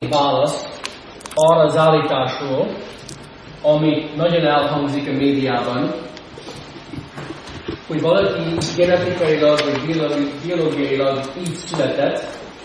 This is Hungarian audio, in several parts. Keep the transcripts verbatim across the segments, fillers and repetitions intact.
választ arra az állításról, ami nagyon elhangzik a médiában, hogy valaki genetikailag vagy biológiailag így született,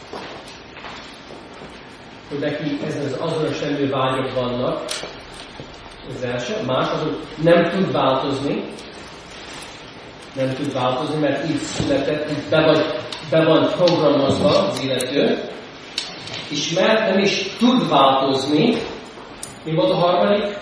hogy neki ezen az azonos nemű vágyok vannak, az első. A második, nem tud változni, nem tud változni, mert így született, hogy be, vagy, be van programozva az illető, és mert nem is tud változni, mi volt a harmadik?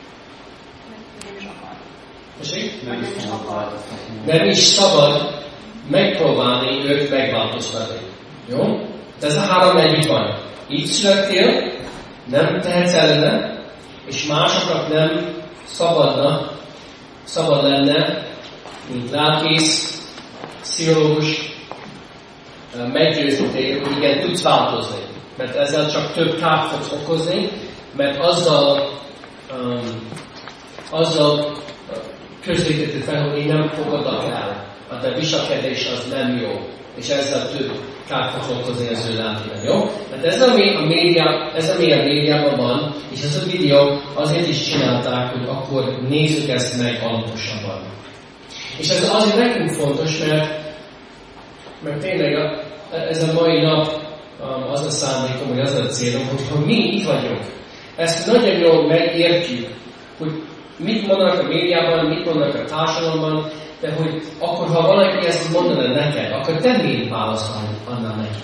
Nem is szabad. Nem is szabad megpróbálni őt megváltoztatni. Jó? De ez a három együtt van. Így születtél, nem tehetsz ellene, és másoknak nem szabadna, szabad lenne, mint lelkész, pszichológus, meggyőzni téged, hogy igen, tudsz változni. Mert ezzel csak több kárt fogsz okozni, mert azzal, um, azzal közvetíted fel, hogy én nem fogadok el, a te viselkedés az nem jó, és ezzel több kárt fogsz okozni az ő lelkében, jó? Mert ez ami a média, ez ami a médiában van, és ez a videó azért is csinálták, hogy akkor nézzük ezt meg alaposabban. És ez azért nekünk fontos, mert, mert tényleg a, ez a mai nap um, az a szándékom, hogy az a célom, hogy ha mi itt vagyunk, ezt nagyon jól megértjük, hogy mit mondanak a médiában, mit mondanak a társadalomban, de hogy akkor, ha valaki ezt mondaná neked, akkor te miért választ annál neki?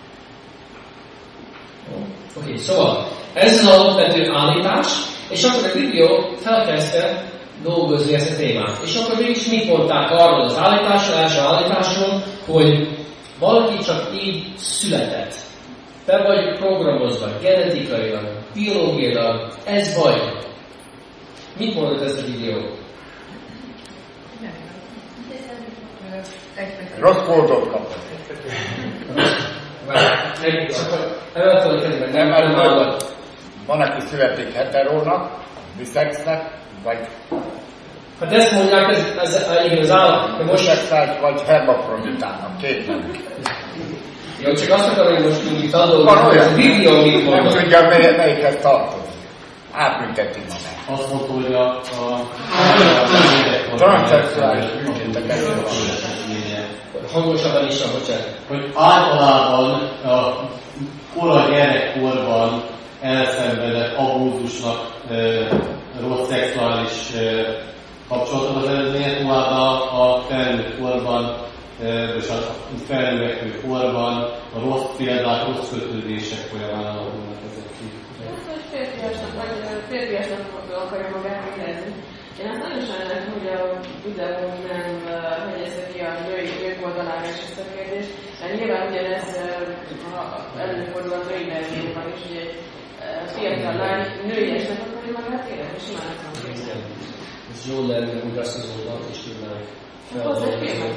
Oké, okay, szóval ez az alapvető állítás, és akkor a videó felkezdte dolgozni ezt a témát. És akkor mégis mit mondták arról az állításról, első állításról, hogy valaki csak így született. Be vagy programozva, genetikailag, biológiailag, ez vagy. Mit mondod ez a videó? Rossz kódot kapott. Nem, mert van, aki születik heterónak, biszexnek, vagy... Hát ezt mondják, ez, ez, ez az állat, de most... Biszexnek, vagy hermafroditának, két nem. Jó, csak azt akarom, hogy most így tanulni, ez a videó mit mondod? Nem tudja, mely, melyikhez tartozik. Átműteti magát. Azt mondta, hogy a... a transzexuális műtétek hangosabban is, bocsánat. Hogy általában a korai gyerekkorban elszenvedett abúzusnak e, rossz szexuális e, kapcsolatot az eredménye, továbbá a felnőtt korban e, és a felnövekvő korban a rossz példák, rossz kötődések folyamán alakulnak ezek ki. Férfiasnak, vagy férfiasnak akarja magát érezni. Én azt nagyon sajnálom, hogy a videó nem hegyezte ki a női nők oldalára is ezt a kérdést, mert nyilván ugyanez előfordul a női verzióban is, hogy egy fiatal lány nőiesnek akarja magát érezni, simán nem tudom képzelni. Ez jó lenne, hogy azt az oldalt is tudnánk feloldozni.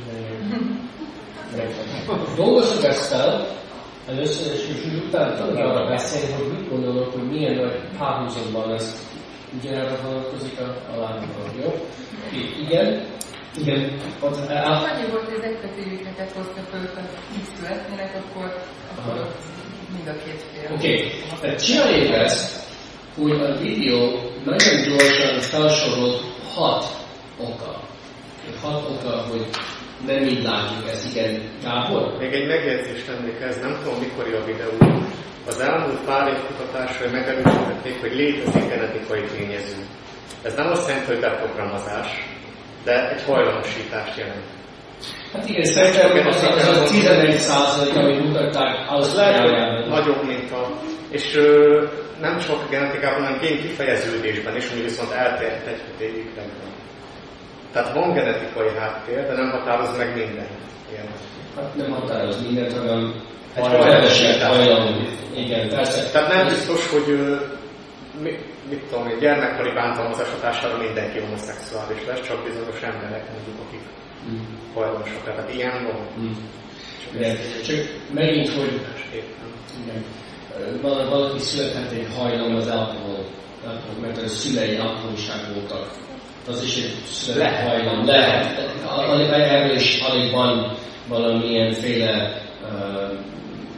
Dolgozzuk ezt fel, először és utána tudok arra beszélni, hogy mit gondolok, hogy milyen nagy párhuzamban ez ugyanerre vonatkozik a, a lányokon, jó? Igen? Igen. Annyi volt, hogy az egyfetélőket hozta föl, hogy így születnének, akkor, akkor mind a két fél. Oké. Okay. Tehát csináljuk ezt, hogy a videó nagyon gyorsan felsorolt hat oka. Hat oka, hogy nem így látjuk ezt. Igen, Gábor? Még egy megjegyzést tennék ez, nem tudom mikor a videó. Az elmúlt pár év kutatásra megerősítették, hogy létezik genetikai tényező. Ez nem azt jelenti, hogy beprogramozás, de egy hajlamosítást jelent. Hát igen, szerintem az, az a tizenegy százalék, amit mutatták, az lehet, nagyobb, mint a... És ö, nem csak a genetikában, hanem gén kifejeződésben is, ami viszont eltért egy években. Tehát van genetikai háttér, de nem határoz meg mindent. Ilyen. Hát nem határoz mindent, hanem egy keveset hajlamú. Igen, persze. Tehát nem biztos, hogy mit, mit tudom, egy gyermekkori bántalmazás hatására mindenki homoszexuális lesz, csak bizonyos emberek mondjuk, akik mm. hajlamosak. Tehát ilyen van. Mm. Csak, igen. Csak megint, hogy igen. Valaki született egy hajlam az alkohol, mert a szülei alkoholiság voltak. Az is egy született hajlam. Lehet. Erről is alig van valamilyenféle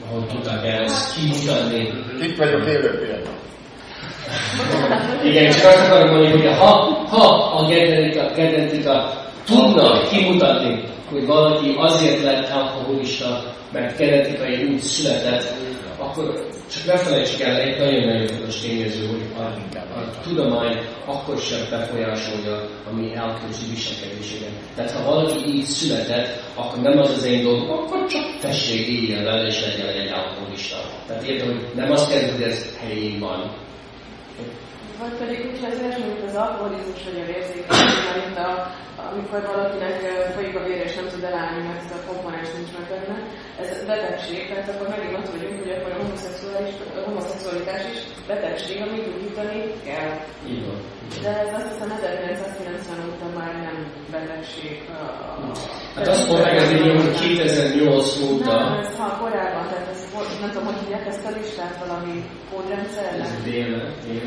ahol tudták ezt kimutatni. Itt vagyok élő példa. Igen, csak azt akarom mondani, hogy ha, ha a genetika, genetika tudna kimutatni, hogy valaki azért lett alkoholista, mert genetikai úgy született, akkor csak ne felejtsük el egy nagyon-nagyon fontos tényező, hogy a, a tudomány akkor sem befolyásolja a mi elképző viselkedésében. Tehát ha valaki így született, akkor nem az az én dolgom, akkor csak tessék éljen vele és legyen egy alkoholista. Tehát értem, hogy nem azt kell, hogy ez helyén van. Vagy pedig úgy lesz, mint az alkoholizmus vagy a vérzékenység, mint a, amikor valakinek folyik a vér és nem tud elállni, mert ez a komponens nincs meg benne. Ez betegség, tehát akkor megint ott vagyunk, hogy akkor a homoszexualitás is betegség, amit gyógyítani kell. Így van. De ez azt hiszem ezerkilencszázkilencven óta már nem betegség. A, a hát azt mondták, hogy kétezer-nyolc óta... Nem, ez ha korábban, tehát ez, nem tudom, hogy hívják ezt a listát valami kódrendszernek? Ez dél, dél.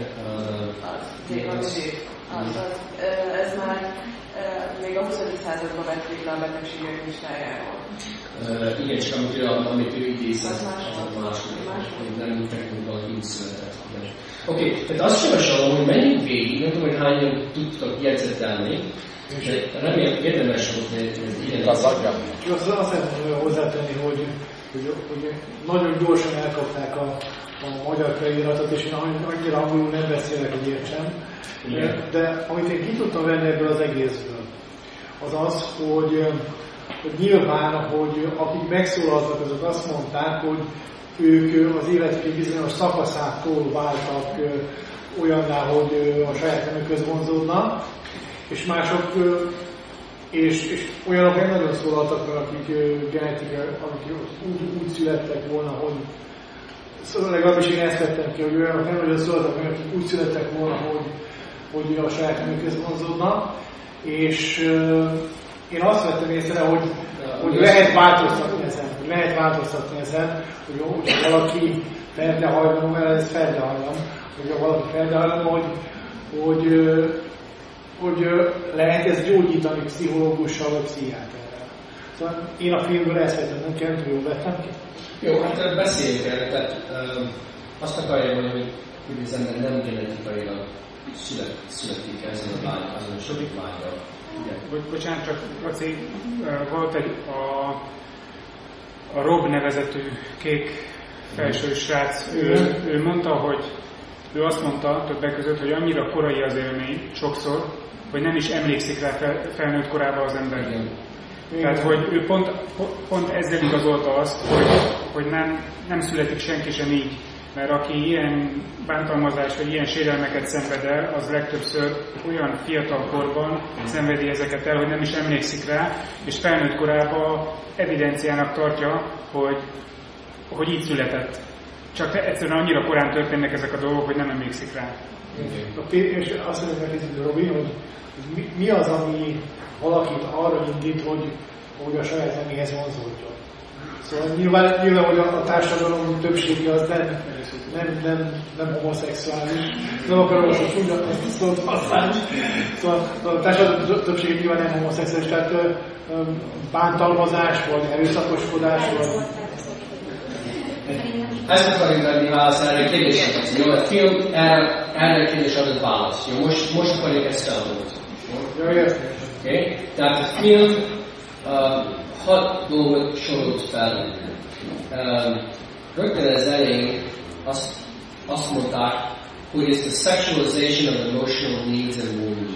Ez már még a huszadik században vették le a betegségek listájáról. Uh, igen, csak amit ő, amit ő idézett, az második, nem technikailag így született. Oké, okay, tehát azt javasolom, hogy menjünk végig, nem tudom, hogy hányan tudtak jegyzetelni, de remélem érdemes volt, hogy ilyen az adja. Azt szeretném hozzátenni, hogy, hogy, hogy nagyon gyorsan elkapták a, a magyar feliratot, és én annyira angolul nem beszélek, hogy értsem. De, de amit én ki tudtam venni ebből az egészből, az az, hogy, hogy nyilván, hogy akik megszólaltak, azok azt mondták, hogy ők az életük egy bizonyos szakaszától váltak olyanná, hogy a saját nemükhöz vonzódnak, és mások, és, és olyanok nem nagyon szólaltak meg, akik genetika, akik úgy, úgy születtek volna, hogy szóval legalábbis én ezt vettem ki, hogy olyanok nem nagyon szólaltak meg, akik úgy születtek volna, hogy, hogy a saját nemükhöz vonzódnak, és én azt vettem észre, hogy, hogy lehet változtatni ezen, hogy lehet változtatni ezen, hogy jó, hogyha valaki ferdehajlom, mert ez ferdehajlam, hogyha valaki ferdehajlam, hogy, hogy, hogy lehet ezt gyógyítani pszichológussal vagy pszichiáterrel. Szóval én a filmből ezt vettem, nem kell, hogy jól vettem ki. Jó, hát beszéljünk erre, tehát um, azt akarja mondani, hogy, hogy az ember nem genetikailag szület, születik ezen a lány, azon a sodik lányra. Bo- bocsánat, csak Laci, volt egy a, a Rob nevezetű kék felső srác, ő, ő mondta, hogy ő azt mondta többek között, hogy annyira korai az élmény sokszor, hogy nem is emlékszik rá fel, felnőtt korában az ember. Igen. Tehát, hogy ő pont, pont ezzel igazolta azt, hogy, hogy nem, nem születik senki sem így. Mert aki ilyen bántalmazást vagy ilyen sérelmeket szenved el, az legtöbbször olyan fiatal korban szenvedi ezeket el, hogy nem is emlékszik rá, és felnőtt korában evidenciának tartja, hogy, hogy így született. Csak egyszerűen annyira korán történnek ezek a dolgok, hogy nem emlékszik rá. Okay. És azt szeretném megkérdezni, Robi, hogy mi, mi az, ami valakit arra indít, hogy, hogy a saját neméhez vonzódjon? Szóval nyilván, nyilván hogy a, a társadalom többsége az nem, nem, nem, nem homoszexuális. Nem akarom most a csúnya szót használni. Szóval a társadalom többsége nyilván nem homoszexuális, tehát bántalmazás, vagy erőszakoskodás, vagy... Ezt akarjuk adni választ erre a kérdéseket. Jó, a film erre, erre a kérdés adott választ. Jó, most, most akarjuk ezt elmondani. Jó, értem. Okay? Tehát a film uh, hat dolgot sorolt fel. Um, rögtön az elején azt, azt mondták, hogy it's the sexualization of emotional needs and wounds.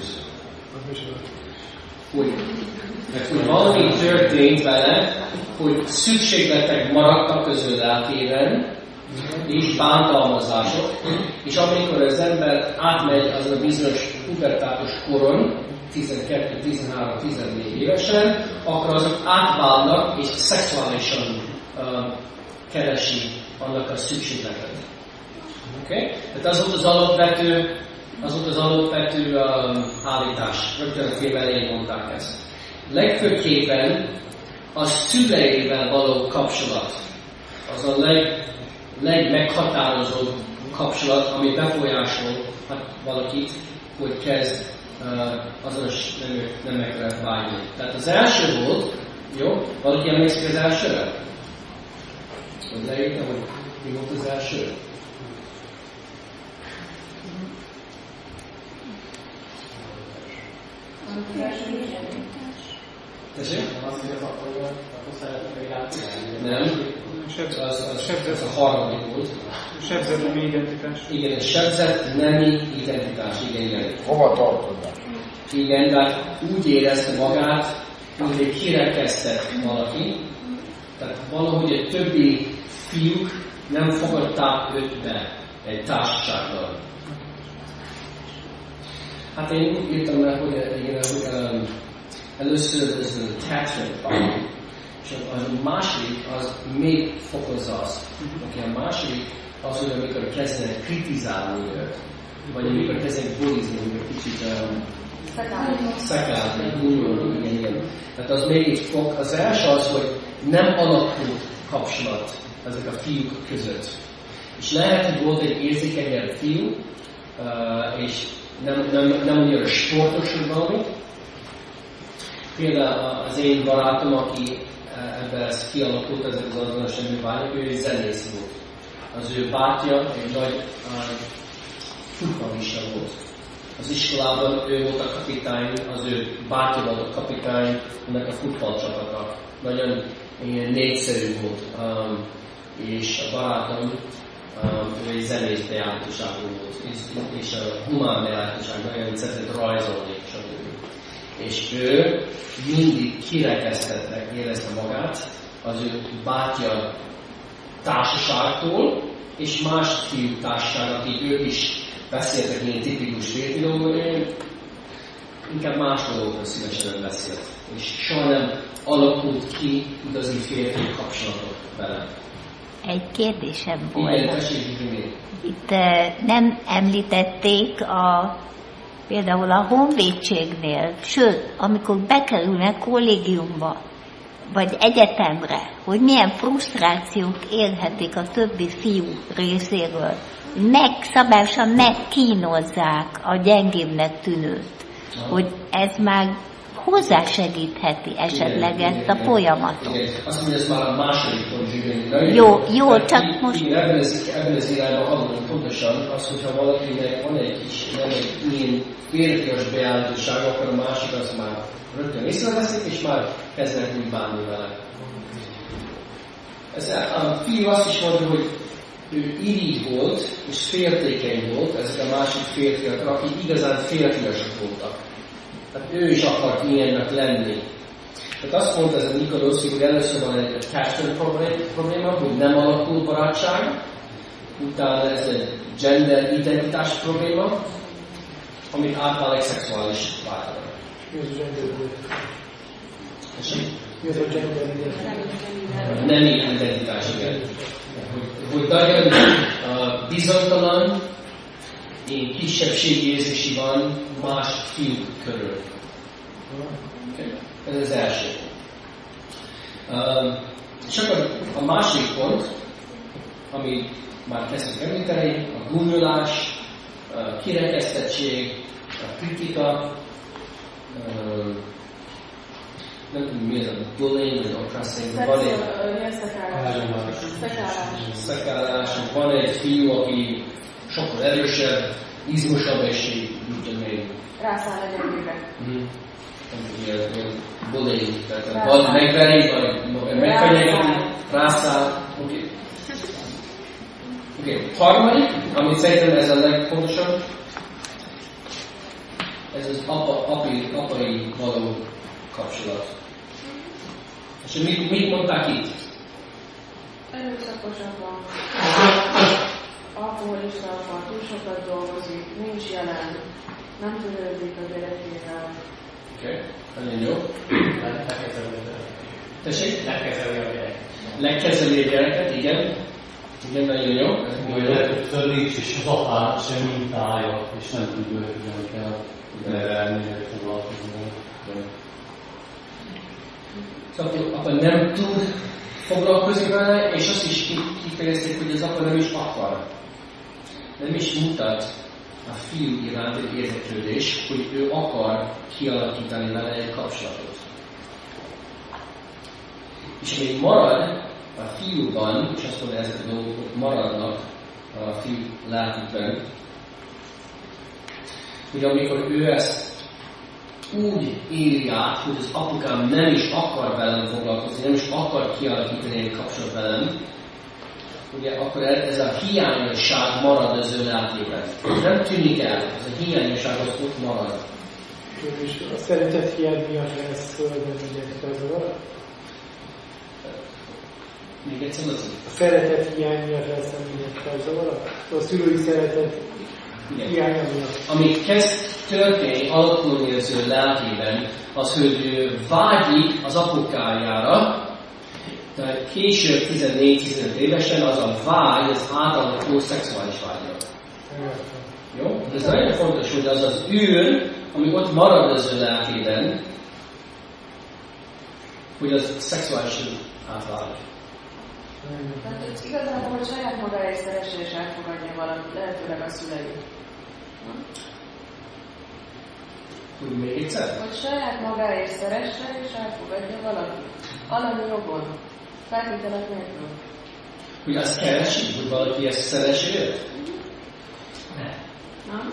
Hogy, hogy valami történt vele, hogy szükségletek maradtak az ő lelkében, és bántalmazások, és amikor az ember átmegy azon a bizonyos pubertátus koron, tizenkettő, tizenhárom, tizennégy évesen, akkor azok átválnak és szexuálisan uh, keresi annak a szükségletet. Okay? Tehát az volt az alapvető, az volt az alapvető um, állítás. Rögtön a film elején mondták ezt. Legfőképpen a szüleivel való kapcsolat az a leg, legmeghatározóbb kapcsolat, ami befolyásol hát valakit, hogy kezd uh, azonos nemekre vágyni. Tehát az első volt, jó? Valaki emlékszik az elsőre? Tudod leírni, hogy mi volt az első? Tessék? Nem. Az, az, az a harmadik volt. Sebzett nemi identitás. Igen, sebzett nemi identitás. Igen, igen. Hova tartoznak? Igen, de úgy érezte magát, mint egy kirekesztett valaki. Tehát valahogy egy többi fiúk nem fogadták őt be egy társaságban. Hát én úgy írtam meg, hogy igen, um, először ez a attachment problem, és a második az még fokozza azt. Okay, a második az, hogy amikor kezdenek kritizálni őt, vagy amikor kezdenek bulizni, amikor kicsit um, szekálni, gúnyolni, igen, igen. Tehát az még egy fog. Az első az, hogy nem alakult kapcsolat ezek a fiúk között. És lehet, hogy volt egy érzékenyebb fiú, uh, és nem, nem, nem annyira sportos, hogy valami. Például az én barátom, aki ebben ez kialakult, ezek az azonos nemű vágyak, ő egy zenész volt. Az ő bátyja egy nagy uh, futballista volt. Az iskolában ő volt a kapitány, az ő bátyja volt a kapitány, ennek a futballcsapata. Nagyon ilyen népszerű volt. Um, és a barátom, um, ő egy zenész beállítóságú volt, és, és a humán beállítóságban nagyon szeretett rajzolni, stb. És ő mindig kirekesztettek érezte magát az ő bátyja társaságtól, és más fiú társaság, akik ők is beszéltek ilyen tipikus férfiról, inkább más dolgokról szívesen beszélt. És soha nem alakult ki igazi férfi kapcsolatok vele. Egy kérdésem volt. Igen, tessék, itt nem említették a, például a honvédségnél, sőt, amikor bekerülnek kollégiumba, vagy egyetemre, hogy milyen frusztrációk érhetik a többi fiú részéről, megszabásan megkínozzák a gyengébbnek tűnőt, hogy ez már hozzásegítheti esetleg igen, ezt igen, a folyamatot. Igen. Azt mondja, ez már a második pont. Jó, jó, csak így, most... Igen, ebben az, ebben az irányban hallom pontosan az, hogyha valakinek van egy kis, nem egy ilyen férfias beállítóság, akkor a másik az már rögtön észreveszik, és már kezdenek úgy bánni vele. Ez, a fiú azt is mondja, hogy ő irigy volt, és féltékeny volt, ezek a másik férfiak, akik igazán férfiasok voltak. Tehát ő is akart ilyennek lenni. Tehát azt mondta ez a Nikolaus, hogy először van egy attachment probléma, hogy nem alakul barátság, utána ez egy gender identitás probléma, amit átválik szexuális változásra. Mi az a gender identitás? Mi az a gender identitás? Nemi identitás, igen. Hogy nagyon uh, bizonytalan, én kisebbségi érzési van más fiúk körül. Okay. Ez az első. Uh, és akkor a másik pont, ami már kezdtük említeni, a gúnyolás, a kirekesztettség, a kritika, uh, nem tudom mi ez a bullying, vagy oppressing, van egy szekálás, van egy fiú, aki sokkal erősebb, izmosabb, és így, úgy tudom én. Rászáll a gyengébe. Ilyen bullying, tehát vagy megveri, vagy megfenyegeti, rászáll, oké. Okay. Oké, okay. Harmadik, amit szerintem ez a legfontosabb, ez az apa, apai, apai való kapcsolat. És mit, mit mondták itt? Erőszakosabban, alkoholistábban, túl sokat dolgozik, nincs jelen, nem törődik a gyerekével. Oké, okay. Nagyon jó. Tessék? Legkezeli a gyereket. Legkezeli a gyereket, igen. Igen, nagyon jó. Többször nincs is az apának sem mintája, és nem tudja, hogy hogyan kell nevelni, hogy foglalkozni. Szóval apa nem tud foglalkozni vele, és azt is kifejezték, hogy az apa nem is akar. Nem is mutat a fiú iránt egy érdeklődés, hogy ő akar kialakítani vele egy kapcsolatot. És még marad a fiúban, és azt mondja, ezek a dolgok maradnak a fiú lelkükben, hogy amikor ő ezt úgy éli át, hogy az apukám nem is akar velem foglalkozni, nem is akar kialakítani egy kapcsolat velem, ugye akkor ez a hiányosság marad az ő lelkében. Nem tűnik el, ez a hiányosság az ott marad. És a szeretet hiány miatt lesz földön mindent felzavar? Még egyszer az? A szeretet hiány miatt lesz mindent felzavar? A szülői szeretet hiánya miatt. Ami kezd történni, alakulni az ő lelkében, az, hogy ő vágyik az apukájára, tehát később tizennégy-tizenöt évesen az a vágy, az átalakuló szexuális vágya. Jó? Ez nagyon fontos, hogy az az űr, ami ott marad az ő lelkében, hogy az szexuálisan átválik. Tehát ez igazából, hogy saját magáért szeresse és elfogadja valamit, lehetőleg a szülei. Úgy még egyszer? Hogy saját magáért szeresse és elfogadja valamit. Alany jogon. Feltételek nélkül. Hogy azt keresi, hogy valaki ezt szeresse őt? Nem. Nem?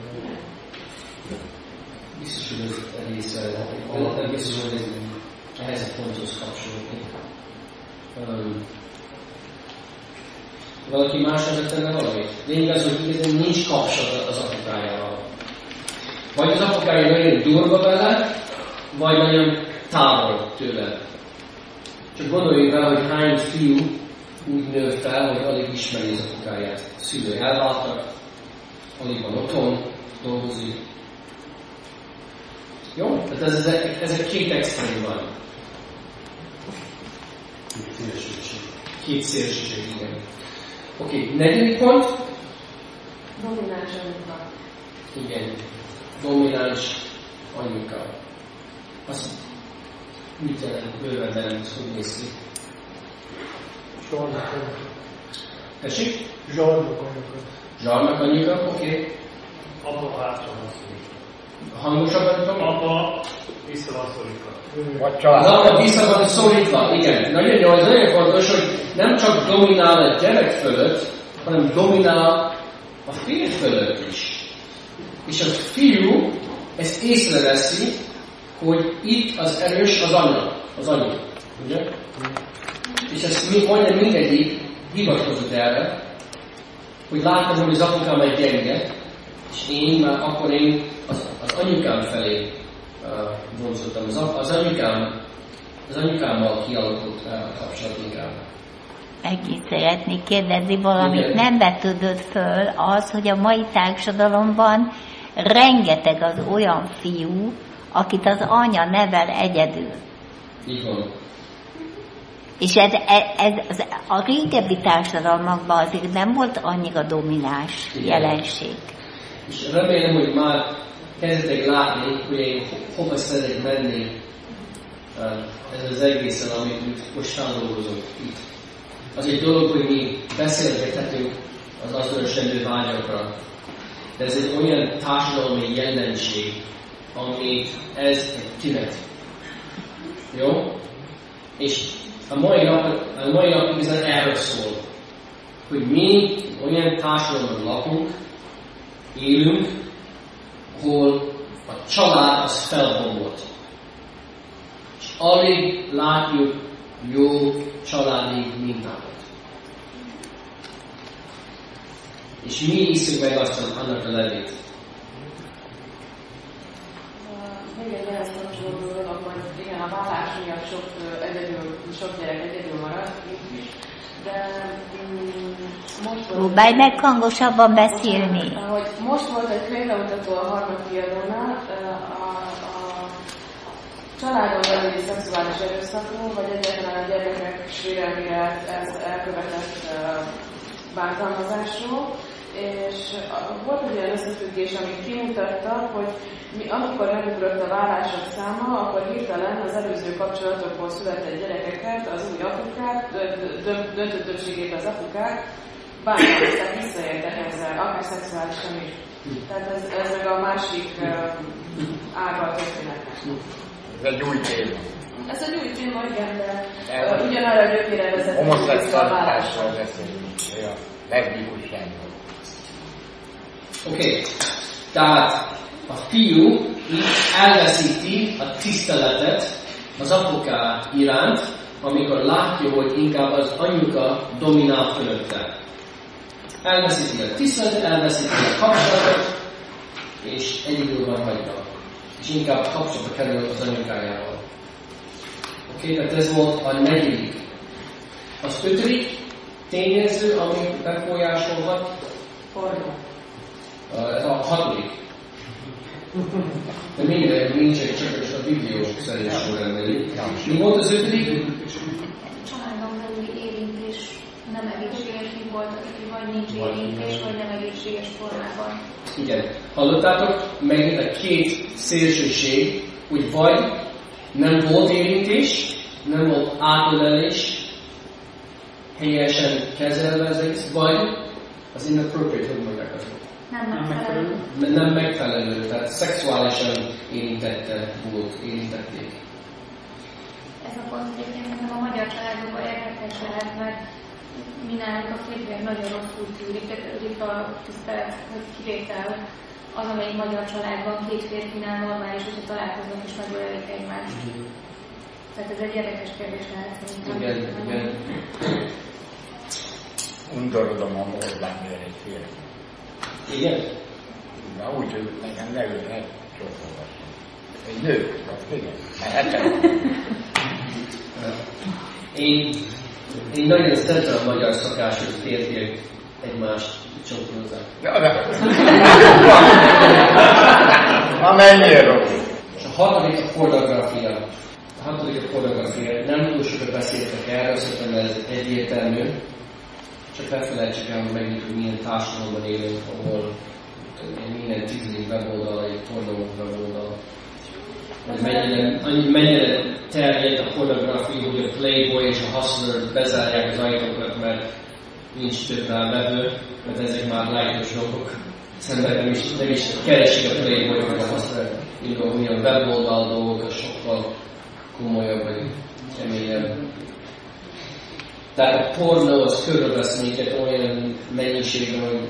Biztos, hogy ez egész de nem biztos, hogy ez ehhez a ponthoz kapcsolódni. Um, valaki más ezzel tenne valamit? De igaz, hogy igazán nincs kapcsolat az apukájával. Vagy az apukája nagyon durva vele, vagy nagyon távol tőle. Csak gondoljunk rá, hogy hány fiú úgy nő fel, hogy alig ismeri az apukáját. A szülői elváltak, alig van otthon, dolgozik. Jó? Tehát ez, ez, ez egy két extrém van. Két szélsőség. Két szélsőség, igen. Oké, okay, negyedik pont. Domináns anyuka. Igen. Domináns anyuka. Azt mit jelent bőven, de nem hogy néz ki? Zsarnak anyuka. Tessék? Zsarnak anyuka. Zsarnak anyuka, oké. Okay. Apa hátra Hangosabban tudom? Apa vissza van szorítva. Vagy család. Az apa vissza van szorítva, igen. Nagyon jó, az nagyon fontos, hogy nem csak dominál a gyerek fölött, hanem dominál a férj fölött is. És a fiú ezt észreveszi, hogy itt az erős az anya, az anya. Ugye? És ezt mi, majdnem mindegyik hivatkozott erre, hogy látom, hogy az apukám egy gyenge, és én már akkor én az, az anyukám felé uh, vonzottam. Az, az anyukám, az anyukámmal kialakult uh, a kapcsolat inkább. Megint szeretnék kérdezni valamit. Igen. Nem vetődött föl az, hogy a mai társadalomban rengeteg az olyan fiú, akit az anya nevel egyedül. Így van. És ez, ez, ez a régebbi társadalmakban azért nem volt annyira domináns Igen. jelenség. És remélem, hogy már kezdetek látni, hogy én hova szeretnék menni ez az egészen, amit most feldolgozunk itt. Az egy dolog, hogy mi beszélgethetünk az azonos nemű vágyakra, de ez egy olyan társadalmi jelenség, ami ez egy tünet. Jó? És a mai nap, a mai nap igazán erről szól, hogy mi olyan társadalomban lakunk, élünk, ahol a család az felbomlott. És alig látjuk jó családi mintákat. És mi iszunk meg azt annak a levét. Még egy ehhez kapcsolódó dolog, hogy igen, a vállás miatt sok, egyedül, sok gyerek egyedül marad, itt is. De mm, most volt... Próbálj meg hangosabban beszélni. Hogy most volt egy könyvbemutató a harmadkiadónál, a, a családon belüli szexuális erőszakról, vagy egyáltalán a gyermekek sérelmére elkövetett bántalmazásról, és volt egy olyan összefüggés, amit kimutatta, hogy mi, amikor megugrott a vállások száma, akkor hirtelen az előző kapcsolatokból született gyerekeket, az új apukák, döntő többségében az apukák bántalmazták, visszaértek ezzel, akár szexuálisan is. Tehát ez, ez meg a másik ága a történetnek. Ez egy új téma. Ez egy új téma, igen, de ugyanarra a gyökére vezet. Homoszexualitásról beszélünk, a leszbikusságról. Oké, okay. Tehát a fiú így elveszíti a tiszteletet az apuká iránt, amikor látja, hogy inkább az anyuka dominál fölötte. Elveszíti a tiszteletet, elveszíti a kapcsolatot, és egy időben hagyja. És inkább kapcsolatba kerül az anyukájával. Oké, okay, tehát ez volt a negyedik. Az ötödik tényező, ami befolyásolhat, ez a hatodik. De minden, nincs egy csak a bibliós szerint sorrendelik. Mi volt az ötödik? Családon belüli érintés nem egészséges, mi volt, aki vagy nincs érintés, vagy nem egészséges formában. Igen. Hallottátok? Megint a két szélsőség, hogy vagy nem volt érintés, nem volt átölelés, helyesen kezelve az egész, vagy az inappropriate, hogy mondják azok. Nem megfelelő. Nem megfelelő, tehát szexuálisan érintette volt, érintették. Ez a pont egyébként a magyar családokban érdekes lehet, mert mi nálunk a férfiak nagyon rosszul tűrik, tűrik a tisztelet, hogy kivétel az, amelyik magyar családban két férfinál normális, hogyha találkoznak és megölelik egymást. Mm. Tehát ez egy érdekes kérdés lehet szerintem. Igen, igen. Undorodom a Orbán egy férfi. Igen? Na úgy, hogy nekem ne őnek csókolgatni. Egy nő, igen. Hát, én, én nagyon szeretem a magyar szokás, hogy férfiak egymást csókolózzák. Ja, de... Amennyire rossz. És a hatodik a pornográfia. A hatodik a pornográfia. Nem túl sokat beszéltek erről, szerintem ez egyértelmű. Csak ne felejtsük el, hogy megint, hogy milyen társadalomban élünk, ahol minden tizedik weboldal, egy pornó weboldal. Mennyire, mennyire terjed a pornográfia, hogy a Playboy és a Hustler bezárják az ajtókat, mert nincs több vevő, mert ezek már lájtos dolgok. Szemben nem is, nem is keresik a Playboy vagy a Hustler, inkább olyan weboldal dolgok, sokkal komolyabb vagy keményebb. Tehát a pornó az körülvesz minket olyan mennyiségben, hogy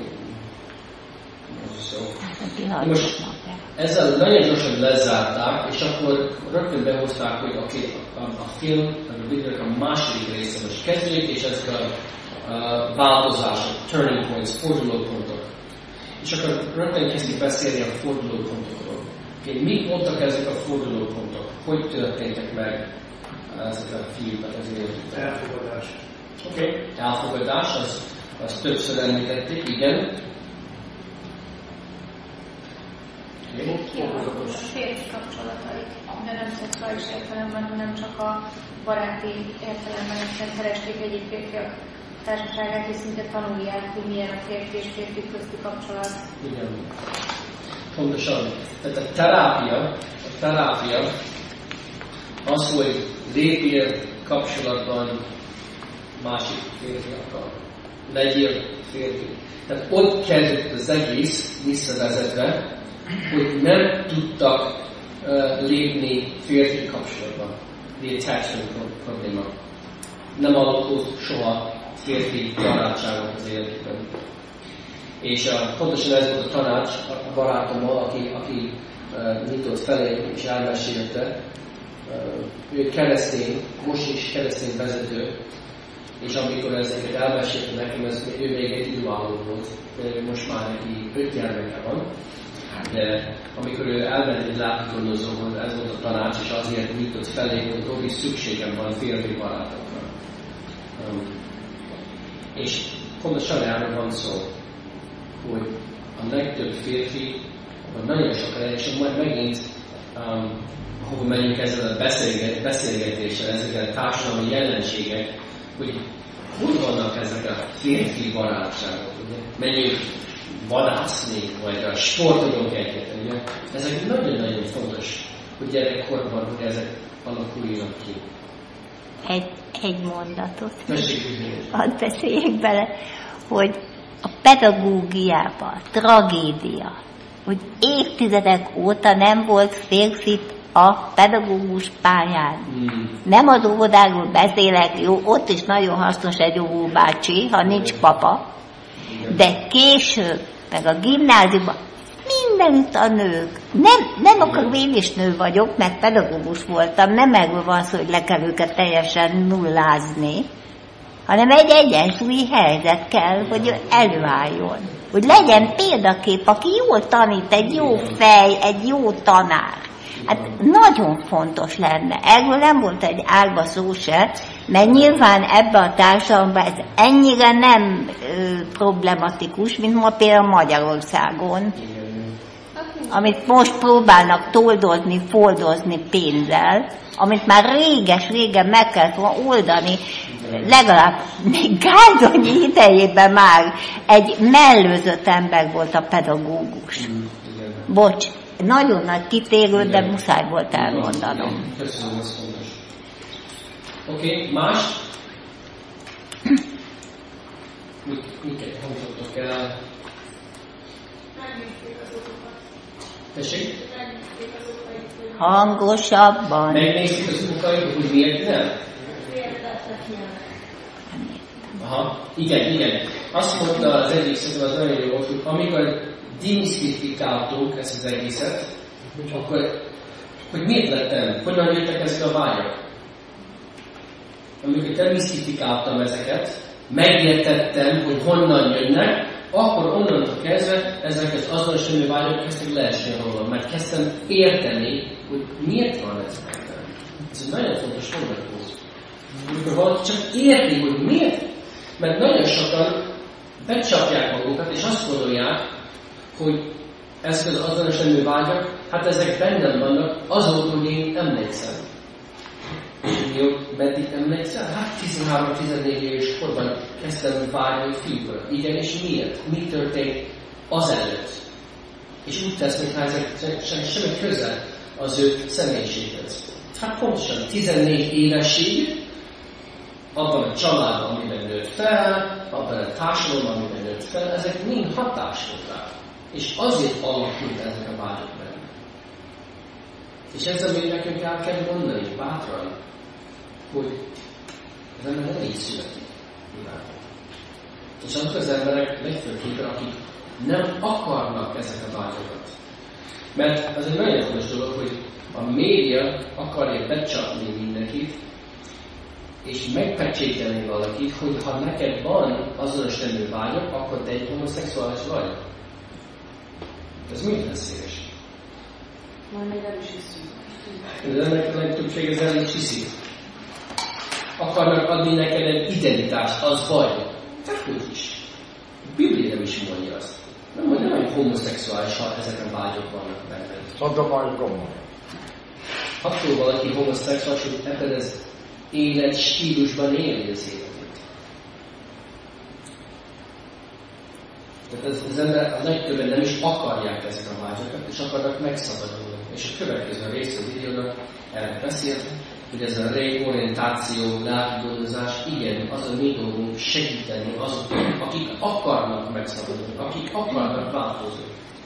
szó. Most ezzel nagyon gyorsan lezárták, és akkor rögtön behozták, hogy okay, a, a film, a videók a második része most kezdődik, és ezek a, a változások, turning points, fordulópontok. És akkor rögtön kezdik beszélni a fordulópontokról. Okay, mik voltak ezek a fordulópontok? Hogy történtek meg ezek a filmek az életükben? Elfogadás. Oké, okay. Elfogadás, az, az többször említették, igen. Kialakult a férfi kapcsolataik, de nem szexuális értelemben, hanem csak a baráti értelemben, hiszen keresték egyik férfiak társaságát, és szinte tanulják, hogy milyen a férfi és férfi közti kapcsolat. Igen. Pontosan. Tehát a terápia, a terápia az, hogy lépjél kapcsolatban másik férfiakkal. Legyél férfi. Tehát ott kezdett az egész visszavezetve, hogy nem tudtak uh, lépni férfi kapcsolatban. The attachment probléma. Nem alakult soha férfi barátságok az életükben. És uh, pontosan ez volt a tanács a barátommal, aki, aki uh, nyitott felé és elmesélte. Uh, ő keresztény, most is keresztény vezető, és amikor ezeket elmesélte nekem, ez, ő még egy időálló volt, de most már neki öt gyermeke van. De amikor ő elment egy látogatózóhoz, ez volt a tanács, és azért nyitott felé, hogy Robi, szükségem van férfi barátokra. Um, és pontosan erről van szó, hogy a legtöbb férfi, nagyon sok helyen, és majd megint um, hova menjünk ezzel a beszélget, beszélgetéssel, ezek a társadalmi jelenségek, hogy hogy vannak ezek a férfi barátságok, ugye? Menjünk vadászni, vagy a sportolók egyet, ugye? Ezek nagyon-nagyon fontos, hogy gyerekkorban, hogy ezek alakuljanak ki. Egy, egy mondatot. Tessék, hadd beszéljek bele, hogy a pedagógiában tragédia, hogy évtizedek óta nem volt férfi a pedagógus pályán. Hmm. Nem az óvodáról beszélek, jó, ott is nagyon hasznos egy óvóbácsi, ha nincs papa, de később, meg a gimnáziumban mindenütt a nők. Nem, nem akarok, én is nő vagyok, mert pedagógus voltam, nem erről van szó, hogy le kell őket teljesen nullázni, hanem egy egyensúlyi helyzet kell, hogy előálljon. Hogy legyen példakép, aki jól tanít, egy jó fej, egy jó tanár. Hát nagyon fontos lenne. Erről nem volt egy álva szó se, mert nyilván ebbe a társadalomban ez ennyire nem ö, problematikus, mint ma például Magyarországon. Amit most próbálnak toldozni, foldozni pénzzel, amit már réges-régen meg kellett volna oldani, legalább még Gárdonyi idejében már egy mellőzött ember volt a pedagógus. Bocs, nagyon nagy kitérő, de muszáj volt elmondanom. Köszönöm, ez fontos. Oké, okay, más? Mit, miket hangzottok el? Tessék? Hangosabban. Megnéztük az okait, hogy miért nem? Aha, igen, igen. Azt mondta az egyik szerintem az nagyon jó, hogy amikor demisztifikáltuk ezt az egészet, akkor, hogy miért lettem, hogyan jöttek ezek a vágyak? Amikor demisztifikáltam ezeket, megértettem, hogy honnan jönnek, akkor onnantól kezdve ezek az azonos nemű vágyok kezdtek leesni rólam, mert kezdtem érteni, hogy miért van ez. Ez egy nagyon fontos mondat volt. Amikor valaki csak érti, hogy miért, mert nagyon sokan becsapják magukat, és azt gondolják, hogy ezek az azonos nemű vágyak, hát ezek bennem vannak azóta, hogy én emlékszem. Jó, meddig emlékszel? Hát tizenhárom-tizennégy éves korban kezdtem vágyni fiúkra. Igen, és miért? Mi történt azelőtt? És úgy tesz, mintha ezek semmi köze az ő személyiséghez. Hát pontosan tizennégy évesig, abban a családban, amiben nőtt fel, abban a társadalomban, amiben nőtt fel, ezek mind hatásolt rá. És azért alakult ezek a vágyok benne. És ezzel még nekünk el kell mondani, bátran, hogy az ember nem így születik. És azok az emberek legfőképpen, akik nem akarnak ezek a vágyokat. Mert az egy nagyon fontos dolog, hogy a média akarja becsapni mindenkit, és megpecsételni valakit, hogy ha neked van azonos nemű vágyok, akkor te egy homoszexuális vagy. Ez mind veszélyes. Majd még el is hiszünk. De ennek a legtöbbség az el is hiszik. Akarnak adni neked egy identitást, az vagy. Tehát hogy is. A Biblia nem is mondja azt. Nem mondja, hogy homoszexuális, ha ezek a vágyok vannak benned. Szodoma és Gomorra. Attól valaki homoszexuális, hogy ebben az élet stílusban éli az életét. Tehát az, az ember a legtöbben nem is akarják ezek a vágyakat, és akarnak megszabadulni. És a következő rész a videónak erre beszélt, hogy ez a reorientáció, lelkigondozás, igen, az a mi dolgunk segíteni azoknak, akik akarnak megszabadulni, akik akarnak változni.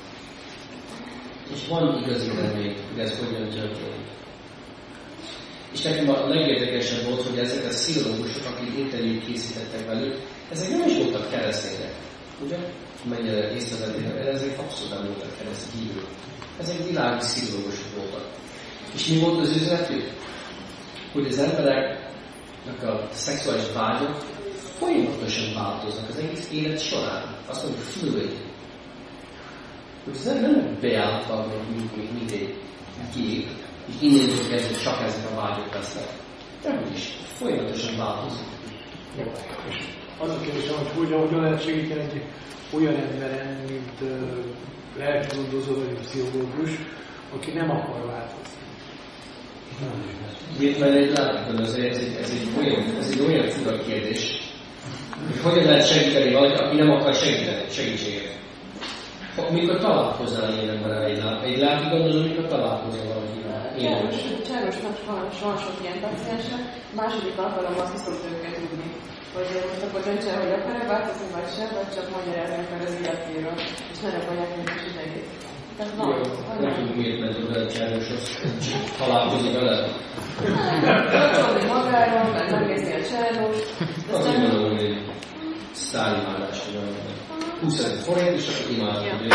És van igazi remény, hogy ez hogyan történik. És nekem a legérdekesebb volt, hogy ezek a pszichológusok, akik interjút készítettek velük, ezek nem is voltak keresztények. Ugye? Mennyire észrevették, ezek abszolút nem voltak keresztény hívők. Ezek világi pszichológusok voltak. És mi volt az üzletük? Hogy az embereknek a szexuális vágyok folyamatosan változnak az egész élet során. Azt mondjuk fluid. Hogy ez nem beállítva, mint, mint, mint egy gép, és innentől kezdve csak ezek a vágyok lesznek. De úgyis folyamatosan változik. Az a kérdésem, hogy hogyan, hogyan lehet segíteni egy olyan emberen, mint uh, lelkigondozó vagy pszichológus, aki nem akar változni. Miért mert egy lelkigondozó, ez egy, ez egy olyan, ez egy olyan fura kérdés, hogy hogyan lehet segíteni valaki, aki nem akar segíteni, segítséget. Mikor találkoznál ilyen emberrel egy, egy lelkigondozó, mikor találkoznál valakivel? Csárosnak van sok ilyen paciense, második alkalommal azt viszont őket tudni. Hogy most akkor döntse, hogy akar-e változni, vagy sem, vagy csak magyarázni akar az életéről, és ne rabolják neki az idejét. Tehát van. Nem tudjuk, miért ment oda a Csernőshoz találkozni vele. Kapcsolni magáról, mert megnézni a Csernőst. Azért mondom, hogy egy sztálimálás, hogy húsz forint, és akkor imádom, hogy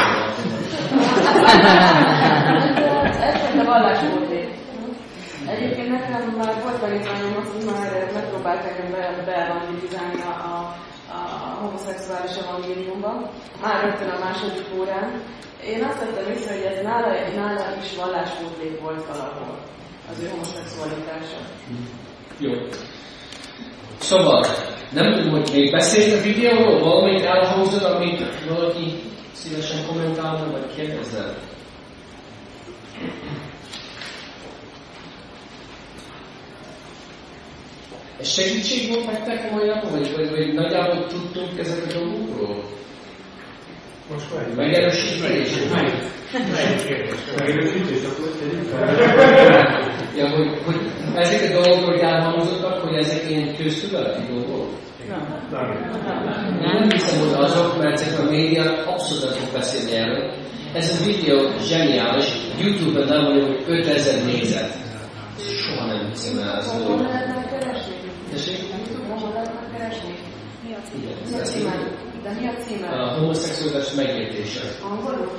egyszerűen a vallásmódét. Egyébként nekem már volt tanítványom, akik már megpróbálták engem beevangélizálni a, a, a homoszexuális evangéliumba, már rögtön a második órán. Én azt tettem észre, hogy ez nála, nála is vallásmódét volt valahol, az ő homoszexualitása. Jó. Szóval, nem tudom, hogy még beszélt a videóról, valamelyik elhangzott, amit valaki szívesen kommentálna, vagy kérdezne. Ez segítség volt nektek olyan, vagy, vagy, vagy nagyjából tudtunk ezeket a dolgokról? Most vagy? Megerősítés? Melyik kérdés? Megerősítés, akkor tegyük Ja, hogy, hogy ezek a dolgok, hogy elhangzottak, hogy ezek ilyen köztudati dolgok? Nem. Nem hiszem, hogy azok, mert ezek a média abszolút nem fog beszélni erről. Ez a videó zseniális, YouTube-on nem mondjuk, hogy ötezer nézet. Soha nem hiszem el ezt a dolgot. Hol lehet megkeresni? Tessék? Hol lehet megkeresni? Mi a címe? Mi a címe? De mi a címe? A homoszexualitás megértése. Angolul?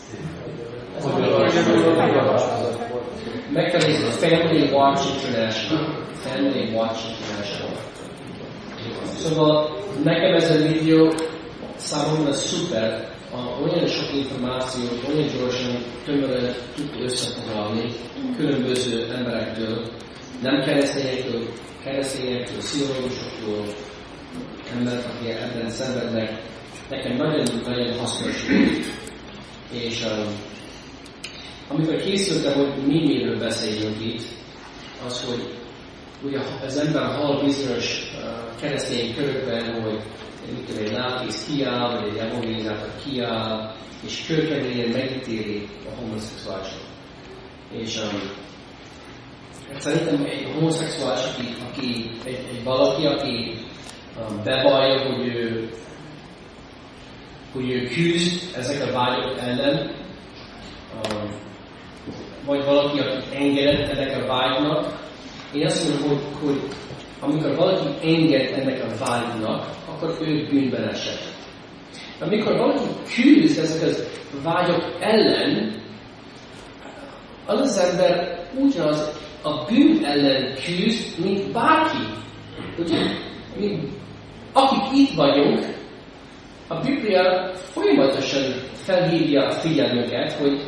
Meg kell nézni a Family Watch International. Family Watch International. Szóval nekem ez a videó számomra szuper, a, olyan sok információt, olyan gyorsan, tömören tud összefoglalni különböző emberektől, nem keresztényektől, keresztényektől, pszichológusoktól, emberek, akik ebben szenvednek. Nekem nagyon-nagyon hasznos volt. És um, amikor készültem, hogy mi miről beszéljünk itt, az, hogy ugye az ember hall bizonyos uh, keresztény körökben, hogy mit tudom, egy lelkész kiáll, vagy egy evangelizátor kiáll, és kőkeményen megítéli a homoszexuálisot. És um, szerintem egy homoszexuális, aki, aki egy, egy valaki, aki um, bevallja, hogy ő, hogy ő küzd ezek a vágyok ellen, um, vagy valaki, aki engedett ennek a vágynak. Én azt mondom, hogy, hogy amikor valaki enged ennek a vágynak, akkor ő bűnben esett. Amikor valaki küzd ezek az vágyok ellen, az az ember ugyanaz a bűn ellen küzd, mint bárki. Ugye? Mi, akik itt vagyunk, a Biblia folyamatosan felhívja a figyelmünket, hogy,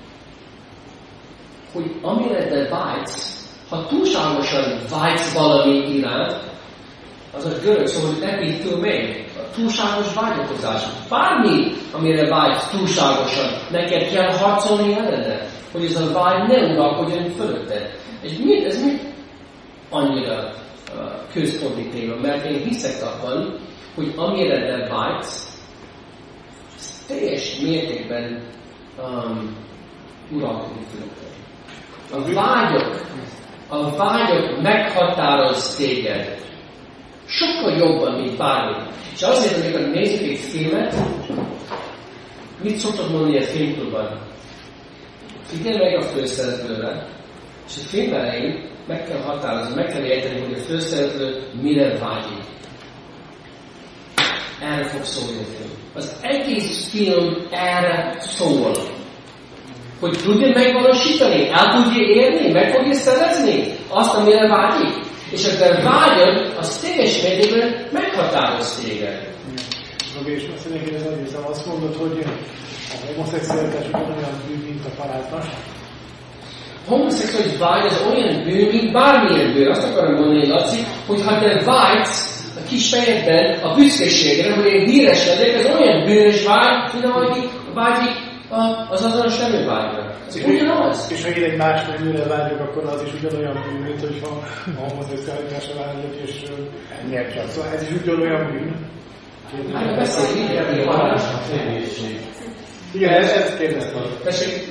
hogy amire te vágysz, ha túlságosan vágysz valami iránt, az a görög szó, hogy epitől még, a túlságos vágyakozás. Bármi, amire vágysz túlságosan, neked kell harcolni ellene, hogy ez a vágy ne uralkodjon fölötted. És miért, ez miért annyira uh, központi téma? Mert én hiszek abban, hogy amire te vágysz, teljes mértékben um, uralkodik fölötted. A vágyok, a vágyok meghatároz téged. Sokkal jobban, mint bármi. És azért, amikor nézzük egy filmet, mit szoktak mondani a filmklubban? Figyelj meg a főszereplőre, és a film elején meg kell határozni, meg kell érteni, hogy a főszereplő mire vágyik. Erre fog szólni a film. Az egész film erre szól. Hogy tudja megvalósítani, el tudja érni, meg fogja szerezni azt, amire vágyik. És a te vágyad, az teljes mértékben meghatároz téged. Robi, és azt mondja, hogy az azt mondod, hogy a homoszexualitás olyan bűn, mint a parázsnak. A homoszexuális vágy az olyan bűn, mint bármilyen bűn. Azt akarom mondani, Laci, hogy ha te vágysz a kis fejedben a büszkeségre, hogy én híres legyek, ez olyan bűnös vágy, mint amelyik vágyik az azonos nemű vágyra. Ez ugyanaz. És ha én egy más neműre vágyok, akkor az is ugyanolyan bűn, mint hogyha a homoszexualitásra vágyok, és Miért csak? szóval ez is ugyanolyan bűn. Hát beszéljünk, hogy a vallásnak félvédség. Igen, ezt, ezt kérdeztem. Tessék.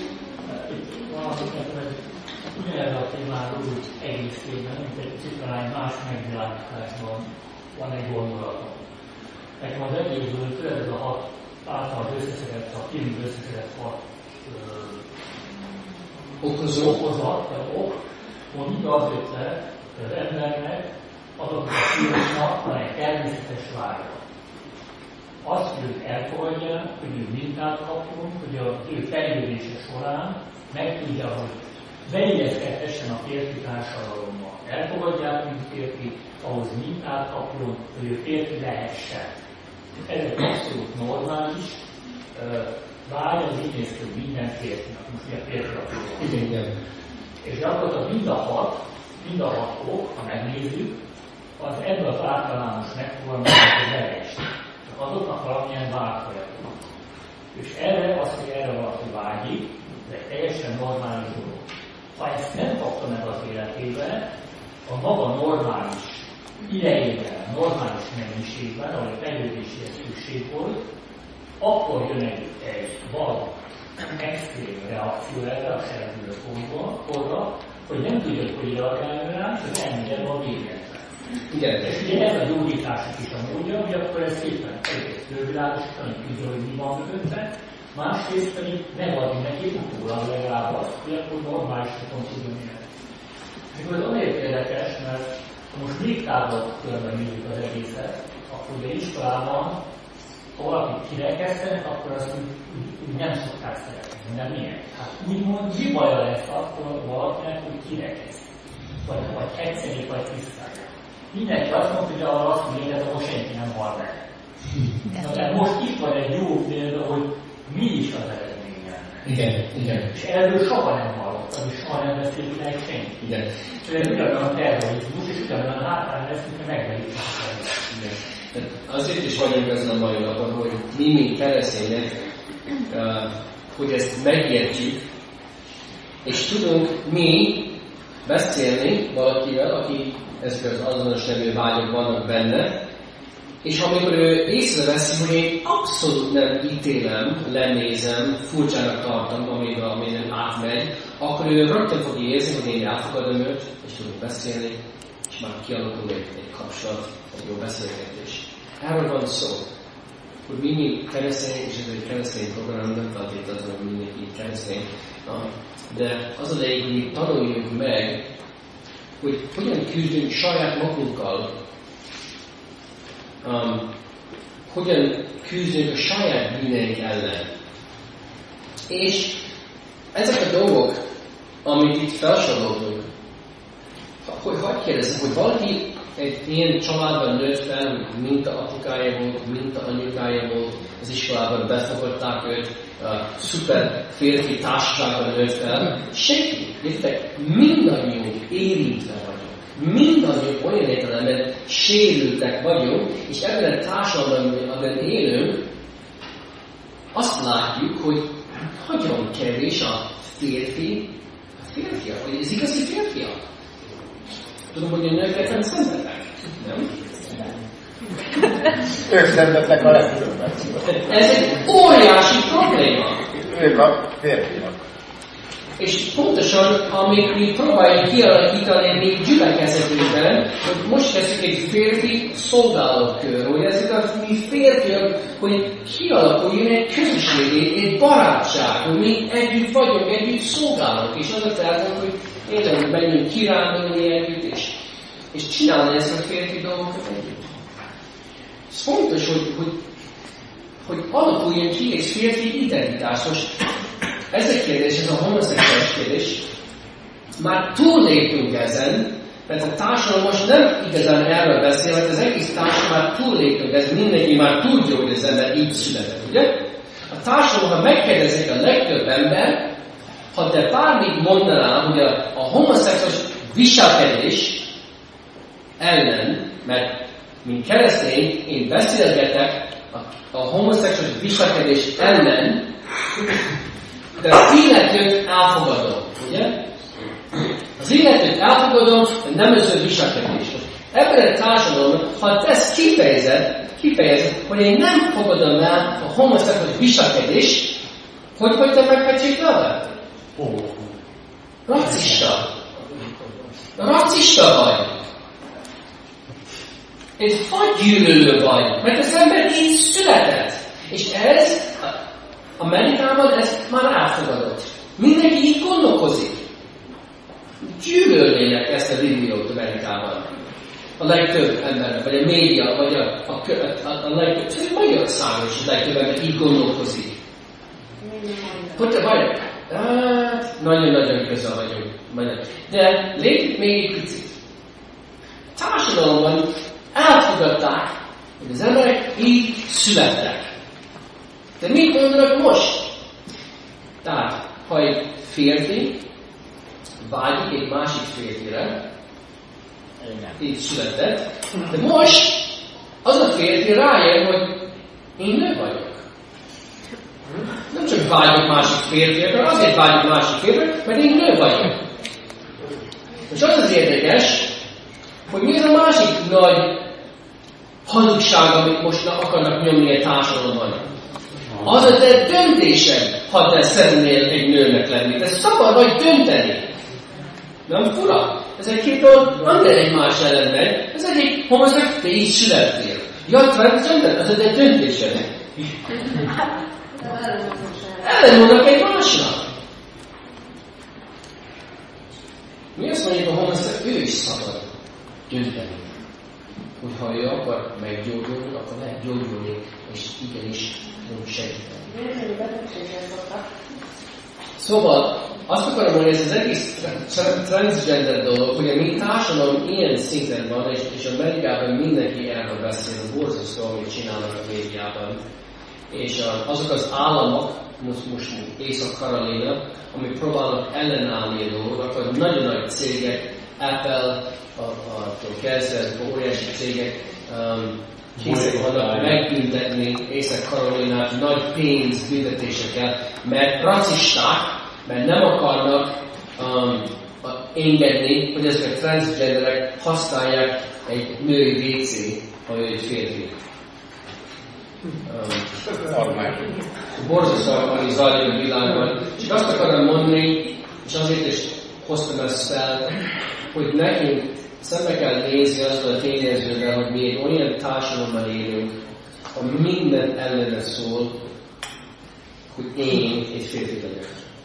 Ugyanez a témáról úgy egészében, mint egy ciprány más megvilágításban van egy gondolatom. Nekem az egészből ez a hat általában összeszedett, a film összeszedett hat okozó okozat, vagy ok, mind az ötlet, az embernek azoknak a fiúknak van egy természetes vágya. Azt, hogy ők elfogadják, hogy ő mintát kapjon, hogy az ő fejlődése során meg tudja, hogy beilleszkedhessen a férfi társadalommal. Elfogadják, mint férfi, ahhoz mintát kapjon, hogy ő férfi lehessen. Ez egy abszolút normális vágy, az így néz ki, hogy minden férfinak, most ilyen férfiakról. És gyakorlatilag mind a hat, mind a hat ok, ha megnézzük, az ebből az általános megfogalmazásra leesik. Azoknak valamilyen változatok. És erre az, hogy erre valaki vágyik, ez egy teljesen normális dolog. Ha ezt nem kapta meg az életében, a maga normális idejében, normális mennyiségben, ahol a fejlődésére szükség volt, akkor jön egy, egy valami extrém reakció erre a szereplő korra, hogy nem tudja, hogy reagálni rá, és az ember van végetlen. Igen. És ugye ez a gyógyításnak is a módja, hogy akkor ez szépen egész fölvilágosítani, hogy tudja, hogy mi van mögötte, másrészt pedig megadni neki utólag legalább azt, hogy akkor normális módon tudjon élni. És ez azért érdekes, mert most még távolabb körben nézzük az egészet, akkor ugye iskolában, ha valakit kirekesztenek, akkor azt úgy, úgy, úgy nem szokták szeretni, nem miért? Hát úgymond mi baja lesz akkor valakinek, hogy kirekeszt, vagy, vagy egyszerű, vagy tisztálja. Mindenki azt mondta, hogy ahol azt mondja, hogy ahol senki nem hal meg. Na, de most itt van egy jó példa, hogy mi is az eredménye. Igen, igen. És erről soha nem hallottam, és soha nem beszélt meg senki. Igen. És ez ugyanolyan a terrorizmus, és ugyanolyan hátrány lesz, mint a megvelik a terrorizmus. Azért is vagyunk ezen a mai napon, hogy mi, mint keresztények, uh, hogy ezt megértjük, és tudunk mi beszélni valakivel, aki ezek az azonos nemű vágyok vannak benne, és amikor ő észreveszi, hogy én abszolút nem ítélem, lenézem, furcsának tartom, amiben, amiben átmegy, akkor ő rögtön fog érzni, hogy én elfogadom őt, és tudunk beszélni, és már kialakul egy, egy kapcsolat, egy jó beszélgetés. Erről van szó, hogy mi, mint keresztény, és ez egy keresztény program, nem feltétlenül, hogy mindenki keresztény, de az a lényeg, hogy mi tanuljuk meg, hogy hogyan küzdünk saját magunkkal, um, hogyan küzdünk a saját bűneink ellen. És ezek a dolgok, amit itt felsoroltunk, hogy hadd kérdezzem, hogy valaki egy ilyen családban nőtt fel, mint a apukája volt, mint a anyukája volt, az iskolában befogadták őt, uh, szuper férfi társaságban nőtt fel. Senki, értek, mindannyiunk érintve vagyunk. Mindannyiunk olyan értelemben sérültek vagyunk, és ebben a társadalomban, amiben élünk, azt látjuk, hogy nagyon kevés a férfi, a férfiak, vagy az igazi férfiak. Tudom, hogy a nőket nem szenvednek, nem? Ők szenvednek a legtöbbet. Ez egy óriási probléma. Ők a férfiak. És pontosan, amíg mi próbáljuk kialakítani még gyülekezetében, hogy most kezdjük egy férfi szolgálatkör, hogy ezek a mi férfiak, hogy kialakuljon egy közösség, egy barátság, hogy mi együtt vagyunk, együtt szolgálunk, és az a tervünk, hogy én menjünk kirándulni együtt, és, és csinálni ezt a férfi dolgokat együtt. Ez fontos, hogy, hogy, hogy alakuljon ki egy férfi identitás. Most ez a kérdés, ez a homoszexuális kérdés, már túlléptünk ezen, mert a társadalom most nem igazán erről beszél, mert az egész társadalom már túlléptünk ezen, mindenki már tudja, hogy az ember így született, ugye? A társadalom, ha megkérdezik a legtöbb ember, ha te bármit mondanál, hogy a, a homoszexuális viselkedés ellen, mert mint keresztény, én beszélgetek a, a homoszexuális viselkedés ellen, de az illetőt elfogadom, ugye? Az illetőt elfogadom, de nem az ő viselkedés. Ebben a társadalomban, ha te ezt kifejezed, kifejezed, hogy én nem fogadom el a homoszexuális viselkedést, hogy vagy te megfecsik vele? Racista. Racista vagy. Egy fagygyűlölő vagy, mert az ember így született. És ez Amerikában ez már elfogadott. Mindenki így gondolkozik. Gyűlölnének ezt a videót Amerikában. A legtöbb ember, vagy a média, vagy a, a, a, a legtöbb, szóval Magyarországon is a legtöbb ember így gondolkozik. Hogy te vagy? Hát, nagyon-nagyon közel vagyunk. De lépjük még egy picit. Társadalomban elfogadták, hogy az emberek így születtek. De mit mondanak most? Tehát, ha egy férfi vágyik egy másik férfire, így született, de most az a férfi rájön, hogy én nő vagyok. Nem csak vágyok másik férfiakra, azért vágyok másik férfiakra, mert én nő vagyok. És az az érdekes, hogy mi az a másik nagy hazugság, amit most akarnak nyomni a társadalomban. Az a te döntésed, ha te szeretnél egy nőnek lenni. Te szabad vagy dönteni. Nem fura? Ez egy két dolog, annál egymás ellen megy. Ez egyik homoszexuális, te így születtél. Ja, transgender, az a te döntésed. Ellenmondnak egy másnak. Mi azt mondjuk, a homoszexuális, ő is szabad dönteni. Hogy ha ő akar meggyógyulni, akkor lehet gyógyulni, és igenis tudunk segíteni. Szóval azt akarom mondani, hogy ez az egész transgender dolog, hogy a mi társadalom ilyen szinten van, és, és Amerikában mindenki erről beszél, a borzasztó, amit csinálnak a médiában. És azok az államok, most, most Észak-Karolina, amik próbálnak ellenállni a dolgoknak, hogy nagyon nagy cégek, Apple, attól kezdve óriási cégek um, készek vannak megbüntetni Észak-Karolinát nagy pénzbüntetésekkel, mert rasszisták, mert nem akarnak um, engedni, hogy ezek a transgenderek használják egy női vécé, ha ő egy férfi. Um, borzasztó, ami zajlik a világban. Csak azt akarom mondani, és azért is hoztam ezt fel, hogy nekünk szembe kell nézni azzal a tényezővel, hogy mi egy olyan társadalomban élünk, ami minden ellene szól, hogy én egy férfi vagyok.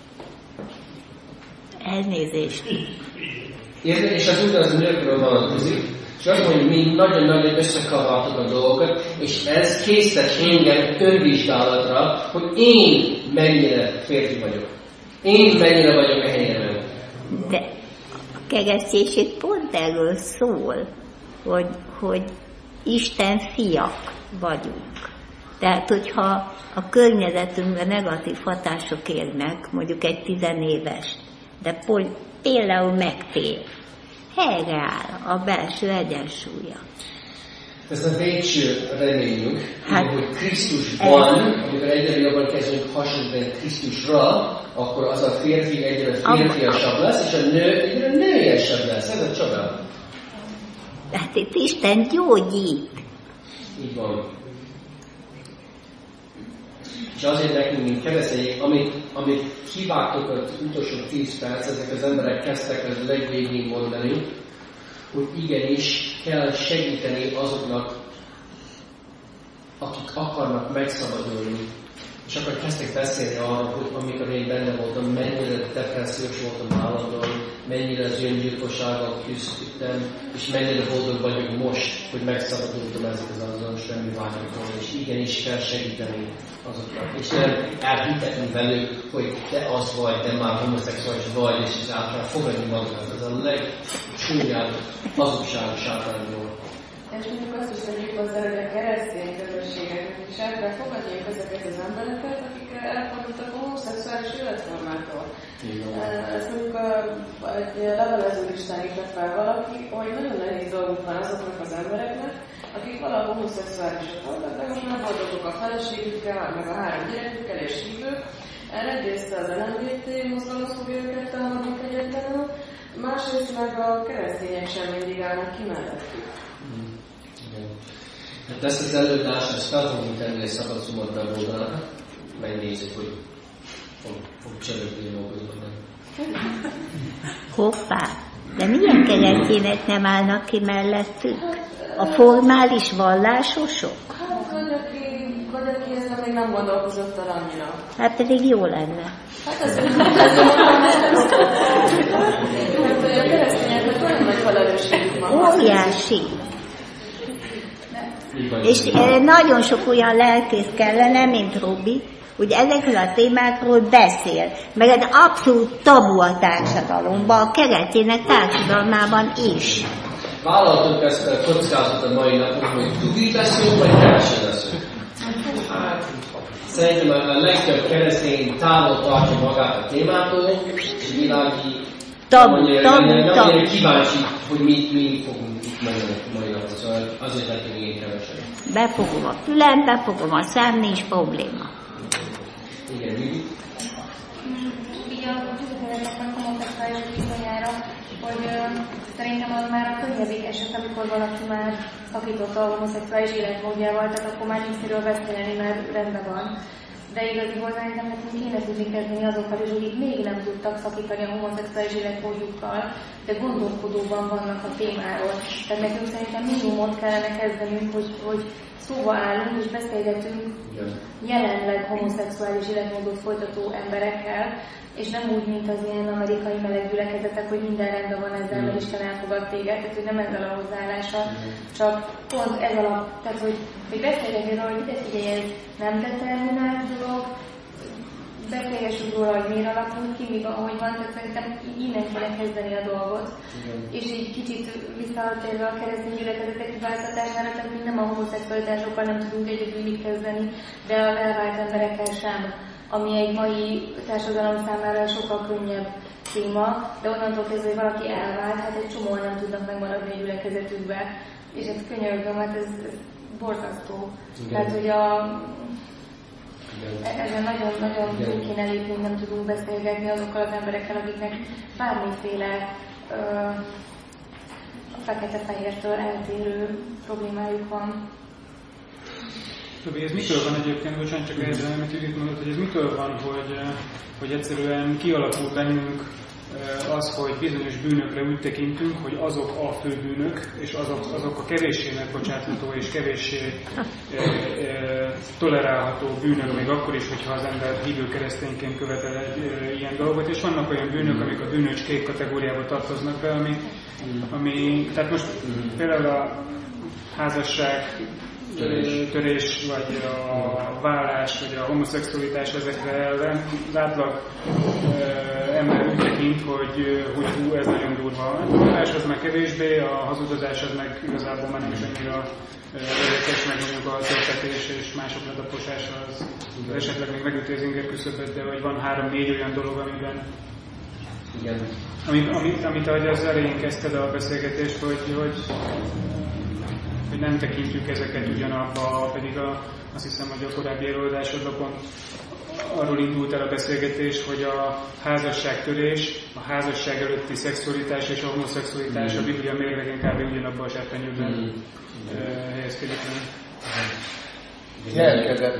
Elnézést. És az ugyanaz nőkről vonatkozik, és azt mondja, hogy mi nagyon-nagyon összekavartuk a dolgokat, és ez készített engem önvizsgálatra, hogy én mennyire férfi vagyok. Én mennyire vagyok a helyemen. De a kereszténység pont erről szól, hogy, hogy Isten fiak vagyunk. Tehát, hogyha a környezetünkben negatív hatások érnek, mondjuk egy tizenéves, de például megtér, helyreáll a belső egyensúlya. Ez a végső reményünk, hát, hogy Krisztusban, amikor egyre jobban kezdünk hasonlítani Krisztusra, akkor az a férfi egyre férfiasabb lesz, és a nő egyre nőiesebb lesz. Ez a csoda. Hát itt Isten gyógyít. Így van. És azért nekünk, mint keresztények, amit, amit kivágtok az utolsó tíz perc, ezek az emberek kezdtek a legvégén mondani, hogy igenis kell segíteni azoknak, akik akarnak megszabadulni. És akkor kezdtek beszélni arról, hogy amikor én benne voltam, mennyire depressziós voltam állandóan, mennyire az öngyilkossággal küzdöttem, és mennyire boldog vagyok most, hogy megszabadultam ezek az azonos semmi vágyakról, és igenis kell segíteni azoknak. És nem elhitetni velük, hogy te az vagy, te már homoszexuális vagy, és az általán fogadni magukat. Ez a legcsúnyább hazugságos általányból. És mondjuk azt is tegyük hozzá, hogy a keresztény közösségeknek is el kell fogadniuk ezeket az embereket, akik elfordultak a homoszexuális életformától. Ezt mondjuk a, egy levelező listán írta fel valaki, hogy nagyon nehéz dolguk van azoknak az embereknek, akik valaha homoszexuálisok voltak, de most már boldogok a feleségükkel, meg a három gyerekükkel és hívők. Erre egyrészt az el em bé té mozgalom fogja őket támadni egyetlenül, másrészt meg a keresztények sem mindig állnak ki mellettük. Hát ezt az előadást, ezt fel fogunk tenni egy szabadszumot weboldalra, megnézzük, hogy fog, fog csörögni dolgozóknak. Hoppá! De milyen keresztények nem állnak ki mellettük? A formális vallásosok? Hát, vagy aki, vagy aki ezt a még nem gondolkozott a annyira. Hát pedig jó lenne. Hát ez hát, hogy a keresztényeknek olyan nagy felelősségük van. Óriási. És nagyon sok olyan lelkész kellene, mint Robi, hogy ezekről a témákról beszél, meg ez abszolút tabu a társadalomban, a keresztények társadalmában is. Vállaltuk ezt a kockázatot a mai napon, hogy tudik leszünk, vagy keresen leszünk. Hát, szerintem a legtöbb keresztény távol tartja magát a témától, és világi tabu, nem tabu, tabu. Kíváncsi, hogy mi, mi fogunk itt mondani a mai napon, szóval azért lettünk én kevesen. Befogom a fülem, befogom a szám, nincs probléma. Igen, Judit? Így a tüzetőzetben homoszexuális bizonyára, hogy uh, szerintem az már a könnyebbik eset, amikor valaki már szakított a homoszexuális életmódjával, tehát akkor már nincs miről beszélni, mert rendben van. De igaziból szerintem nekünk kéne tudni kezdeni azokkal is, akik még nem tudtak szakítani a homoszexuális életmódjukkal, de gondolkodóban vannak a témáról. Tehát nekünk szerintem minimumot kellene kezdenünk, hogy, hogy szóba állunk és beszélgetünk jelenleg homoszexuális életmódot folytató emberekkel, és nem úgy, mint az ilyen amerikai meleg gyülekezetek, hogy minden rendben van ezzel, mert Isten elfogad téged, tehát hogy nem ezzel a hozzáállása, csak pont ez alap, tehát hogy, hogy beszélgetünk róla, hogy ide figyelj, ez nem determinált dolog, beszélgessünk róla, hogy miért alakult ki, míg ahogy van, tehát szerintem innen kéne kezdeni a dolgot. Igen. És így kicsit visszatérve a keresztény gyülekezetek kiváltatására, tehát mi nem a homoszexualitásokkal nem tudunk egyedül mit kezdeni, de a elvált emberekkel sem, ami egy mai társadalom számára sokkal könnyebb téma, de onnantól kezdve, hogy valaki elvált, hát egy csomóan nem tudnak megmaradni a gyülekezetükbe, és ez könyörgöm, hát ez, ez borzasztó. Igen. Tehát, hogy a ezen nagyon-nagyon túl kéne lépni, nem tudunk beszélgetni azokkal az emberekkel, akiknek bármiféle ö, a fekete-fehértől eltérő problémájuk van. Tobi, ez mitől van egyébként, bocsánat, csak ezzel, amit Judit mondott, hogy ez mitől van, hogy, hogy egyszerűen kialakul bennünk az, hogy bizonyos bűnökre úgy tekintünk, hogy azok a fő bűnök, és azok, azok a kevéssé megbocsátható és kevéssé e, e, tolerálható bűnök, még akkor is, hogyha az ember hívő keresztényként követel egy e, ilyen dolgot, és vannak olyan bűnök, amik a bűnöcskék kategóriába tartoznak be, ami, ami tehát most például a házasság törés, törés vagy a vállás, vagy a homoszexualitás, ezekre ellen az átlag e, ember úgy tekint, hogy, hogy hú, ez nagyon durva. A tudás az meg kevésbé, a hazudozás az meg igazából már nem is annyira érdekes, meg mondjuk a törtetés és mások letaposása az, az esetleg még megüti az inger küszöböt, de hogy van három-négy olyan dolog, amiben igen. Amit, amit, amit ahogy az elején kezdted a beszélgetést, hogy, hogy hogy nem tekintjük ezeket ugyanabba, pedig a, azt hiszem, hogy a korábbi előadásodban pont arról indult el a beszélgetés, hogy a házasságtörés, a házasság előtti szexualitás és a homoszexualitás mm. a Biblia mérlegén kb. Ugyanabban a zsebpenyőben mm. helyezkedik meg. Jelentkezett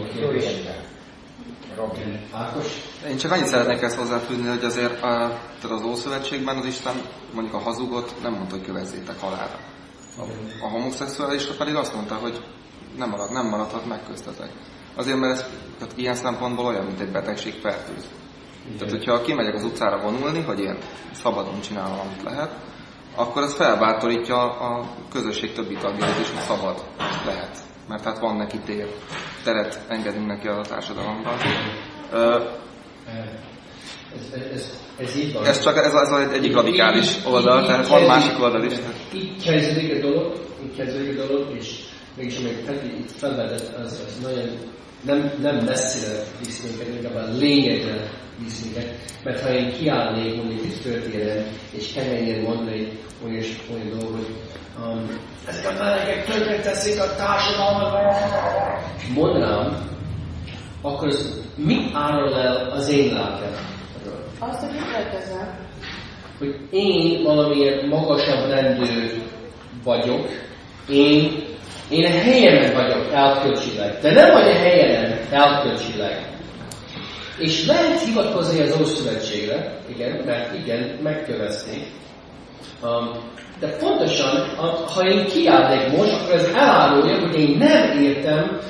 Ákos. Én csak annyit szeretnék ezt hozzáfűzni, hogy azért a, az Ószövetségben az Isten mondjuk a hazugot nem mondta, hogy kövezzétek halálra. A, a homoszexuálisra pedig azt mondta, hogy nem, marad, nem maradhat meg köztetek. Azért, mert ez tehát ilyen szempontból olyan, mint egy betegség fertőz. Tehát, hogyha kimegyek az utcára vonulni, hogy én szabadon csinálom, amit lehet, akkor ez felbátorítja a közösség többi tagjait is, hogy szabad lehet. Mert hát van neki tér, teret engedünk neki a társadalomban. Uh, Ez, ez, ez így van. Ez csak ez az egy, egyik radikális oldal, tehát van másik oldal is. Így kezdődik a dolog, így kezdődik a dolog, és mégis amelyik Peti itt felvedett, az, az nagyon nem, nem messzire visz minket, inkább a lényegre visz minket. Mert ha én kiállnék mondjuk egy történet, és keményen mondani olyan, olyan dolog, hogy um, ezek a melegek tönkreteszik a társadalmat, és mondanám, akkor az mit árul el az én lelkem? Azt, hogy mit lehet hogy én valamilyen magasabb rendű vagyok, én, én a helyemen vagyok elkölcsileg, de nem vagy a helyemen elkölcsileg. És lehet hivatkozni az Ószövetségre, igen, mert igen, megkövezni. Um, de fontosan, ha én kiállnék most, akkor ez elárulja, hogy én nem értem a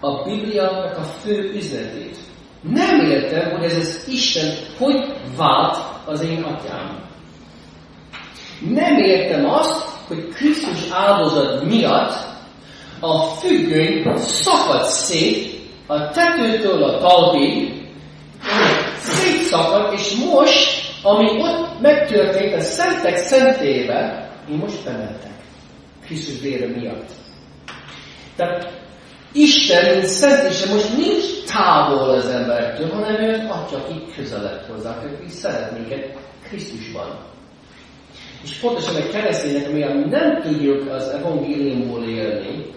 a Bibliának a fő üzenetét. Nem értem, hogy ez az Isten hogy vált az én atyám. Nem értem azt, hogy Krisztus áldozat miatt a függöny szakad szét a tetőtől a talpig, szétszakad, és most, ami ott megtörtént a szentek szentébe, én most bementek. Krisztus vére miatt. Tehát Isten, mint szent, és most nincs távol az emberektől, hanem ő az Atya, aki közelebb hozzá, aki szeret minket Krisztusban. És pontosan a keresztények, mivel nem tudjuk az evangéliumból élni,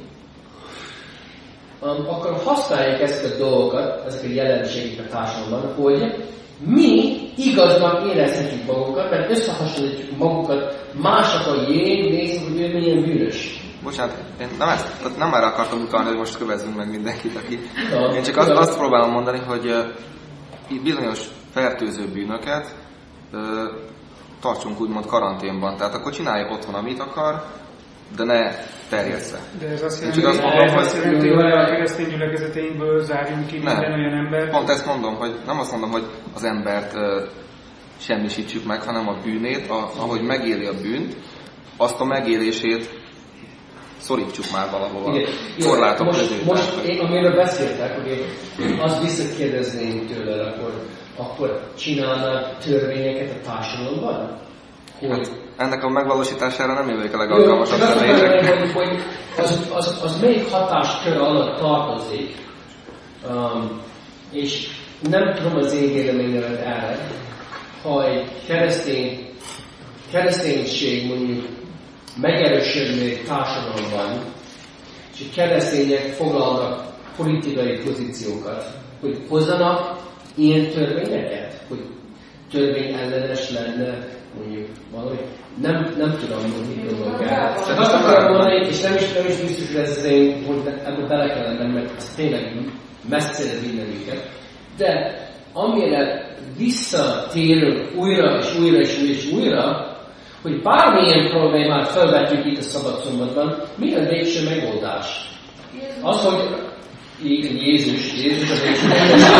um, akkor használjuk ezt a dolgokat, ezek a jelenségek a társadalomban, hogy mi igaznak érezhetjük magunkat, mert összehasonlítjuk magukat másokkal jég, nézzük, hogy ő milyen bűnös. Bocsánat, én nem, ezt, tehát nem erre akartam utalni, hogy most kövezzünk meg mindenkit, aki... Ja, én csak azt, azt próbálom mondani, hogy uh, bizonyos fertőző bűnöket uh, tartsunk úgymond karanténban. Tehát akkor csinálja otthon, amit akar, de ne terjessze. De ez azt jelenti, azt mondom, ez azt jelenti hogy a keresztény gyülekezeteinkből zárjunk ki nem. minden olyan embert. Pont ezt mondom, hogy nem azt mondom, hogy az embert uh, semmisítsük meg, hanem a bűnét, a, ahogy megéli a bűnt, azt a megélését szorítsuk már valahova. Korlátok most, közé. Most én, amiről beszéltek, hogy én azt visszakérdezném tőle, akkor, akkor csinálnak törvényeket a társadalomban? Hogy... Ennek a megvalósítására nem jövök a legalkalmasabb személyek. Hogy, hogy az, az, az melyik hatáskör alatt tartozik, um, és nem tudom az én véleményemet erre, ha egy keresztény, kereszténység mondjuk megerősödni egy társadalomban, és a keresztények foglalnak politikai pozíciókat, hogy hozzanak ilyen törvényeket, hogy törvény ellenes lenne, mondjuk valahogy. Nem, nem tudom, hogy mit gondolok el. Csak azt akarom mondani, és nem is, nem is biztos, hogy ez én, hogy ebbe bele kell lennem, mert ez tényleg messzire vinne minket. De amire visszatérünk újra és újra és újra és újra, hogy bármilyen problémát felvetjük itt a szabadszombatban, mi a végső megoldás? Az, hogy Jézus, Jézus a végső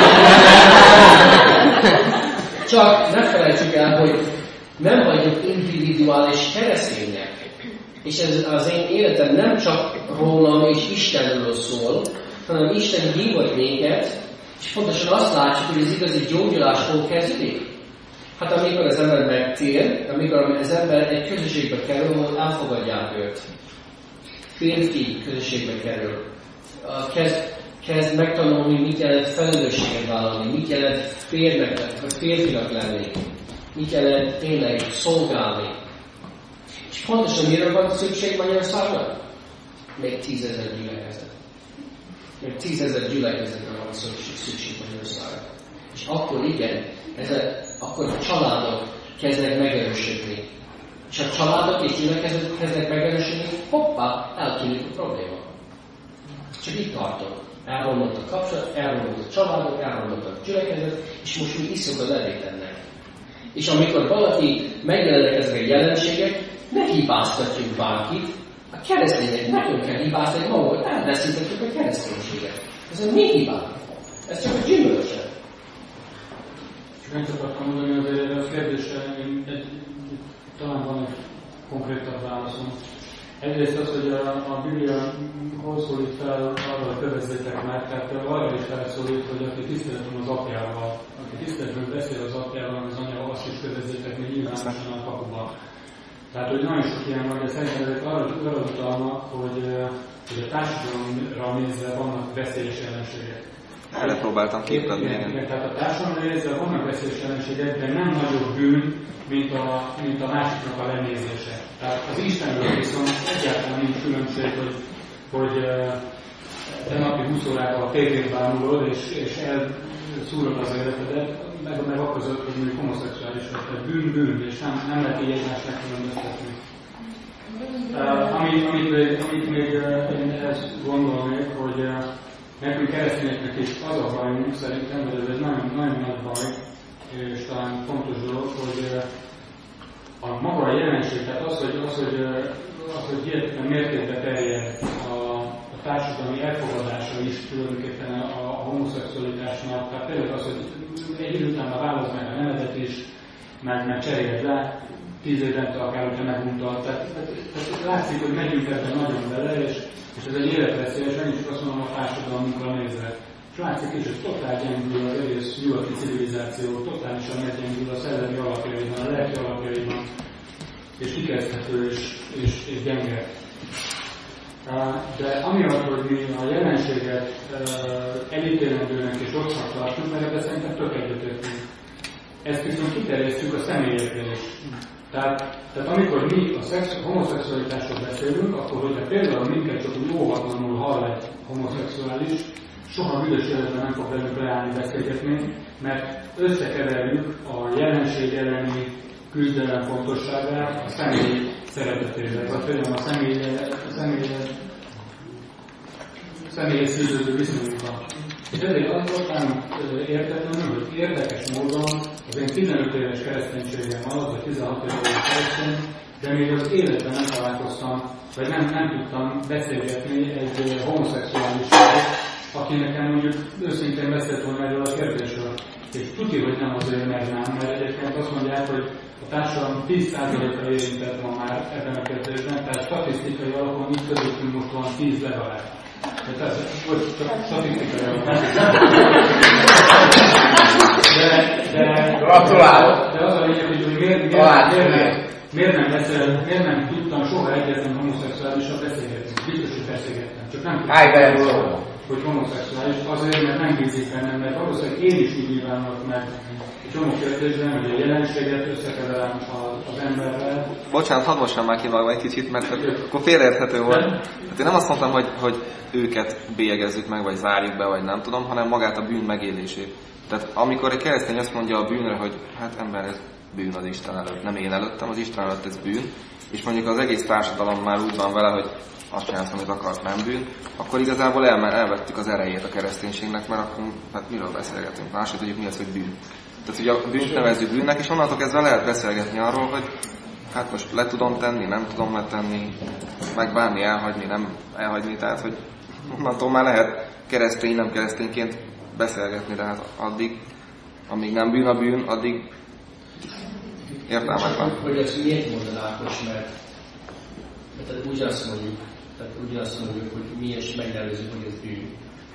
Csak ne felejtsük el, hogy nem vagyunk individuális keresztények. És ez az én életem nem csak rólam és Istenről szól, hanem Isten hívott minket, és pontosan azt látjuk, hogy az igazi gyógyulás hol kezdődik. Hát amikor az ember megtér, amikor az ember egy közösségbe kerül, ahol elfogadják őt. Férfi közösségbe kerül. Kezd, kezd megtanulni, mit jelent felelősséget vállalni, mit jelent férnek, vagy férfinak lenni, mit jelent tényleg szolgálni. És pontosan miről van szükség Magyarországon? Még tízezer gyülekezet. Még tízezer gyülekezetre van szükség Magyarországon. És akkor igen, ez a, akkor a családok kezdnek megerősödni. És a családok és gyülekezetek kezdnek megerősödni, hoppá, eltűnik a probléma. Csak itt tartok. Elromlott a kapcsolat, elromlott a családok, elromlott a gyülekezet, és most mi iszunk a levét ennek. És amikor valaki megjelennek ezek a jelenségek, ne hibáztatjuk bárkit, a keresztények nekünk kell hibáztatni magunkat, elveszítettük a kereszténységet. Ez a mi hibánk. Ez csak a gyümölcse. Meg akartam mondani, hogy a kérdésre egy, talán van egy konkrétabb válaszom. Egyrészt az, hogy a, a Biblia hol szólít fel arra, hogy kövezzétek meg, tehát arra is felszólít, hogy aki tiszteletben az apjával, aki tiszteletben beszél az apjával, az anyával, azt is kövezzétek meg nyilvánosan a kapuba. Tehát, hogy nagyon sok ilyen van, de szerintem ezek arra, arra utalnak, hogy, hogy a társadalomra nézve vannak veszélyes jelenségek. Erre próbáltam képzelni. Igen, igen, tehát a társadalomra nézve vannak veszélyes jelenségek, de nem nagyobb bűn, mint a, mint a másiknak a lenézése. Tehát az Istenről viszont egyáltalán nincs különbség, hogy, hogy te napi húsz órában a tévét bámulod, és, és elszúrod az életedet, meg, meg akkor között, hogy mondjuk homoszexuális vagy. Tehát bűn, bűn, és nem, nem lehet így egymást megkülönböztetni. Uh, amit, amit, még, amit még uh, én ezt gondolnék, hogy uh, nekünk keresztényeknek is az a bajunk szerintem, hogy ez egy nagyon, nagyon nagy baj, és talán fontos dolog, hogy uh, a maga a jelenség, tehát az, hogy, az, hogy, uh, az, hogy hihetetlen mértékben terjed a, a társadalmi elfogadásra is tulajdonképpen a, a homoszexualitásnak. Tehát például az, hogy egy idő után már válasz meg a nevedet is, meg, meg cseréled le, tíz évente akár, hogyha meguntad. Tehát, tehát, tehát látszik, hogy megyünk ebben nagyon bele, és, és ez egy életveszélyes, nem is azt mondom a társadalmunkra nézve. És látszik is, hogy totál gyengül az egész nyugati civilizáció, totálisan meggyengül a szellemi alapjaiban, a lelki alapjaiban, és kikezdhető és, és, és gyenge. De amiatt, hogy mi a jelenséget elítélendőnek és rossznak tartunk, mert ebben szerintem tök egyetértünk. Ezt viszont kiterjesztjük a személyekre is. Tehát, tehát amikor mi a szex, homoszexualitásról beszélünk, akkor hogyha például minket csak úgy óvatlanul hall egy homoszexuális, soha büdös életben nem fog velünk leállni beszélgetni, mert összekeverjük a jelenség elleni küzdelem fontosságát a személy szeretetével, vagy például a személy, a személy, személyes szűződő viszonyunkat. És ezért azt szoktam értetlenül, hogy érdekes módon az én tizenöt éves kereszténységem alatt, vagy tizenhat éves keresztény, de még az életben nem találkoztam, vagy nem, nem tudtam beszélgetni egy homoszexuálisról, aki nekem mondjuk őszintén beszélt volna erről a kérdésről. És tudja, hogy nem azért, mert nem, mert egyébként azt mondják, hogy a társadalom tíz százaléka érintett ma már ebben a kérdésben, tehát statisztikai alapon itt közöttünk most van tíz legalább. Tehát ez, hogy csak statisztikai alapon. De, de, Gratulálok! De az a lényeg, hogy miért, miért, miért, nem, miért, nem beszél, miért nem tudtam soha egyetlen homoszexuálisra beszélgetni. Biztos, hogy beszélgettem. Csak nem tudtam, hogy homoszexuális, azért, mert nem bízik bennem, mert valószínűleg én is úgy nyilvánulok meg egy csomó kérdésben, hogy a jelenséget összekeverem az, az emberrel. Bocsánat, hadd mossam már ki magam egy kicsit, mert akkor félreérthető volt. Hát én nem azt mondtam, hogy, hogy őket bélyegezzük meg, vagy zárjuk be, vagy nem tudom, hanem magát a bűn megélését. Tehát amikor egy keresztény azt mondja a bűnre, hogy hát ember, ez bűn az Isten előtt, nem én előttem, az Isten előtt ez bűn, és mondjuk az egész társadalom már úgy van vele, hogy azt csinálsz, amit akarsz, nem bűn, akkor igazából el, elvettük az erejét a kereszténységnek, mert akkor hát miről beszélgetünk? Máshogy tudjuk, mi az, hogy bűn. Tehát ugye a bűnt nevezzük bűnnek, és onnantól kezdve lehet beszélgetni arról, hogy hát most le tudom tenni, nem tudom letenni, megbánni, elhagyni, nem elhagyni, tehát hogy onnantól már lehet keresztény, nem keresztényként beszélgetni, de hát addig, amíg nem bűn a bűn, addig értelmetlen. Hogy ezt miért mondod Ákos, mert tehát úgy azt mondjuk, tehát úgy azt mondjuk, hogy mi is megelőzzük, hogy ez bűn.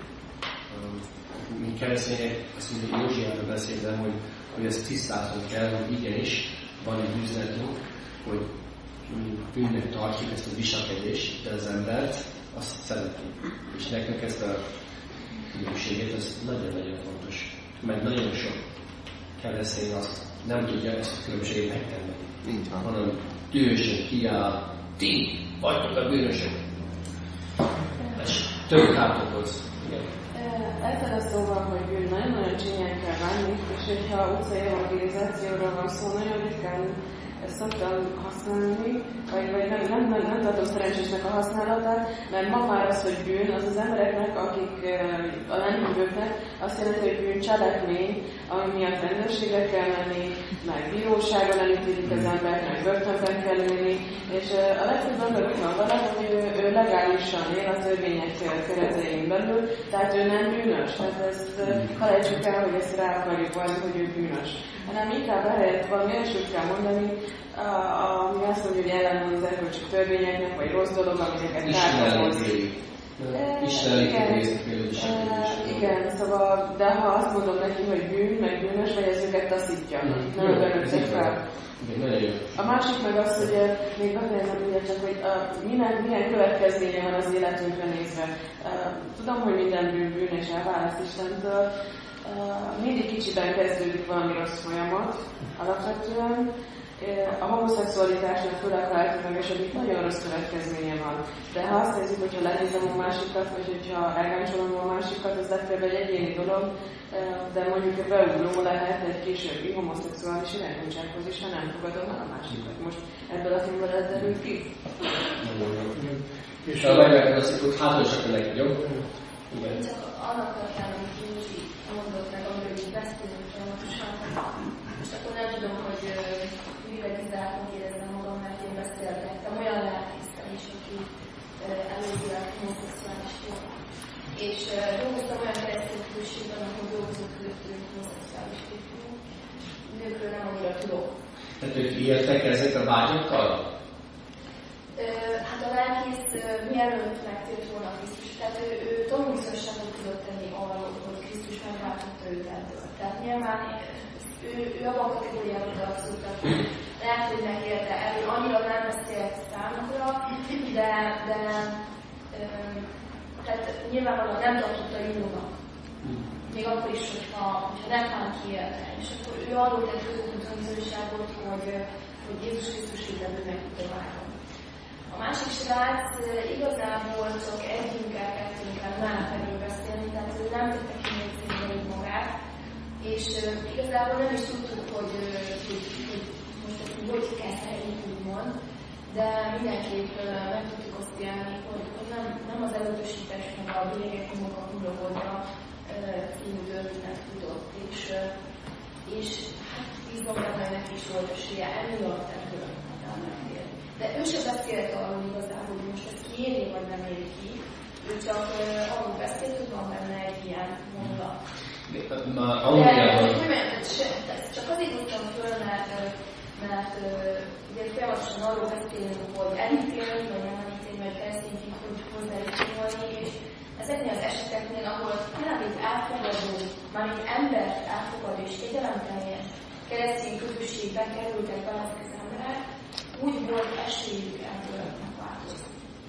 Mint keresztények, azt mondjuk Józsiáról beszéltem, hogy, hogy ezt tisztáznunk kell, hogy igenis van egy üzenetünk, hogy bűnnek tartjuk ezt a viselkedést, de az embert azt szeretünk. És nekünk ezt a különbséget, ez nagyon-nagyon fontos. Mert nagyon sok keresztény azt nem tudja ezt a különbséget megtenni. Így van. Hanem dühösen kiáll, ti vagytok a bűnösök. És több kárt okoz. Ezzel a szóval, hogy bűn nagyon-nagyon csinyán kell venni, és hogyha utcai evangelizációról van szó, nagyon ritkán szoktam használni, vagy, vagy nem, nem, nem, nem tartom szerencsésnek a használatát, mert ma már az, hogy bűn, az az embereknek, akik a nem-hívőknek azt jelenti, hogy bűn cselekmény, ami miatt rendőrségre kell menni, meg bíróságon elítélik az embert, meg börtönben kell ülni, és a legtöbb ember úgy van vele, hogy ő, ő legálisan él a törvények keretein belül, tehát ő nem bűnös. Tehát ezt felejtsük el, hogy ezt rá akarjuk valami, hogy ő bűnös. Hanem inkább ehelyett valami elsőt kell mondani, ami azt mondja, hogy ellenmond az erkölcsi törvényeknek, vagy rossz dolog, amiket kártahoz. Isten elítéli igen, szóval, de ha azt mondom neki, hogy bűn, meg bűnös, vagy ez őket taszítja, nem öbbenőzek fel. A másik meg az, hogy még befejezem ugye csak, hogy uh, milyen, milyen következménye van az életünkre nézve. Uh, tudom, hogy minden bűn bűn és elválaszt Istentől. Uh, mindig kicsiben kezdődik valami rossz folyamat, alapvetően. A homoszexualitásnak főleg ha eltömegesedik, nagyon rossz következménye van. De ha azt nézzük, hogyha lenézem a másikat, vagy hogyha elgáncsolom a másikat, az legfeljebb egy egyéni dolog, de mondjuk beugró lehet egy későbbi homoszexuális irányultsághoz is, ha nem fogadom el a másikat. Most ebből a filmből ez derül ki? És ha meglátozik, hogy hátrasak ennek vagyok. Igen. Csak annak kapcsán, amit Józsi mondott meg, amiről így beszélünk folyamatosan, és akkor nem tudom, hogy privatizáltan érezem magam, mert én beszélgettem olyan lelkésztel is, aki előzőleg homoszexuális volt. És tudok. Tehát ők éltek ezek a vágyakkal? Hát a lelkész mielőtt megtért volna Krisztus, tehát ő, ő tanulmányosan tudott tenni arról, hogy Krisztus megváltotta őt ebből. Tehát nyilván ő, ő abban a kategóriában tartozott, hogy lehet, hogy megérte, erről annyira nem beszélt számukra, de, de tehát nyilvánvalóan nem tartotta jónak. Még akkor is, hogyha, hogyha nem fán kiérte. És akkor ő arról tett közöttönzőságot, hogy, hogy Jézus Krisztus hittelből meg tudta válni. A másik srác igazából csak együnkkel, kettőnkkel nem felül beszélni, tehát ő nem tette ki még színűleg magát, és igazából nem is tudtuk, hogy, hogy, hogy most ezt hogy kezelni, úgymond, de mindenképp meg tudtuk azt élni, hogy, hogy nem, nem az elutasítás, meg a bélyegek munka hullogódra című történet tudott, és, és hát bízom benne, hogy neki is volt esélye emiatt ebből nem megér. De ő sem beszélt arról igazából, hogy most ezt kiérje vagy nem éri ki, ő csak uh, arról beszélt, hogy van benne egy ilyen mondat. Már Angliában... Csak azért tudtam föl, mert, mert ugye folyamatosan arról beszélünk, hogy elítélni, vagy nem elítélni, vagy keresztényként hogy hozzáítélni, és ezeknél az eseteknél, ahol talán egy elfogadó, már egy embert elfogadó és kegyelemteljes keresztény közösségbe kerültek be ezek az emberek, úgy volt esélyük ebből megváltozni.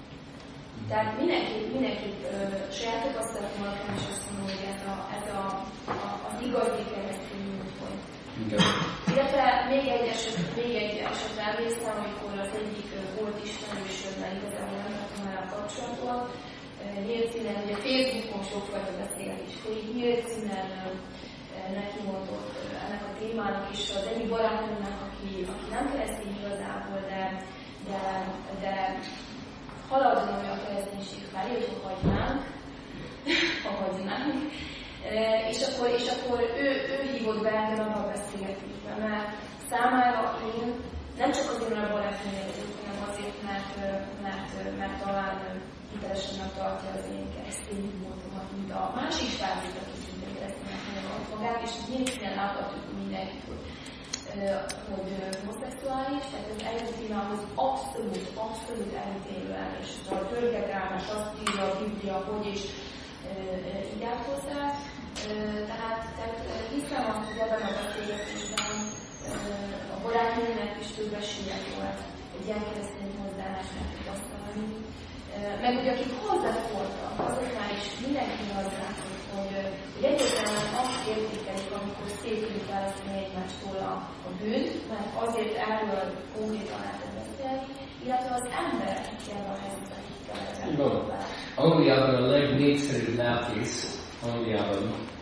Tehát mindenképp, mindenképp uh, saját tapasztalatom alapján is azt mondom, hogy ez, a, ez a, a, az igazi keresztény útpont. Illetve még egy eset, még egy esetre emlékszem, amikor az egyik uh, volt ismerősömmel igazából nem vettem el a kapcsolatot. Uh, nyílt színen, ugye Facebookon sokfajta beszélgetés folyik, nyílt színen uh, neki mondott uh, ennek a témának, és az egyik barátomnak, aki, aki nem keresztény igazából, de, de, de haladjon olyan kereszténység felé, hogy hagynánk, ha hagynánk. E, és akkor, és akkor ő, ő hívott be engem abba a beszélgetésbe, mert számára én nem csak azért, mert a barátnője vagyok, hanem azért, mert, mert, mert talán hitelesnek tartja az én keresztény módomat, mint a másik srácok, akik szintén kereszténynek mondják magát, és nyilván láthatjuk mindenkit, hogy hogy homoszexuális, tehát az előzőnához abszolút, abszolút elítélően, és a törgedelmes azt írja a Biblia, hogy is e, e, így állt hozzá. E, tehát, tehát hiszem azt, hogy ebben a beszélgetésben e, a barátnőnek is több esélye volt egy ilyen keresztény hozzáállást megtapasztalni. E, meg ugye akik hozzáfordultak, azoknál is mindenki az látott, hogy, hogy egyértelműen azt értékelik, amikor szépült választani egymástól a, a bűnt, mert azért erről konkrétan lehetett beszélni, illetve az ember kell a helyzetben, akik kell ezzel. Angliában a legnépszerűbb lelkész Angliában,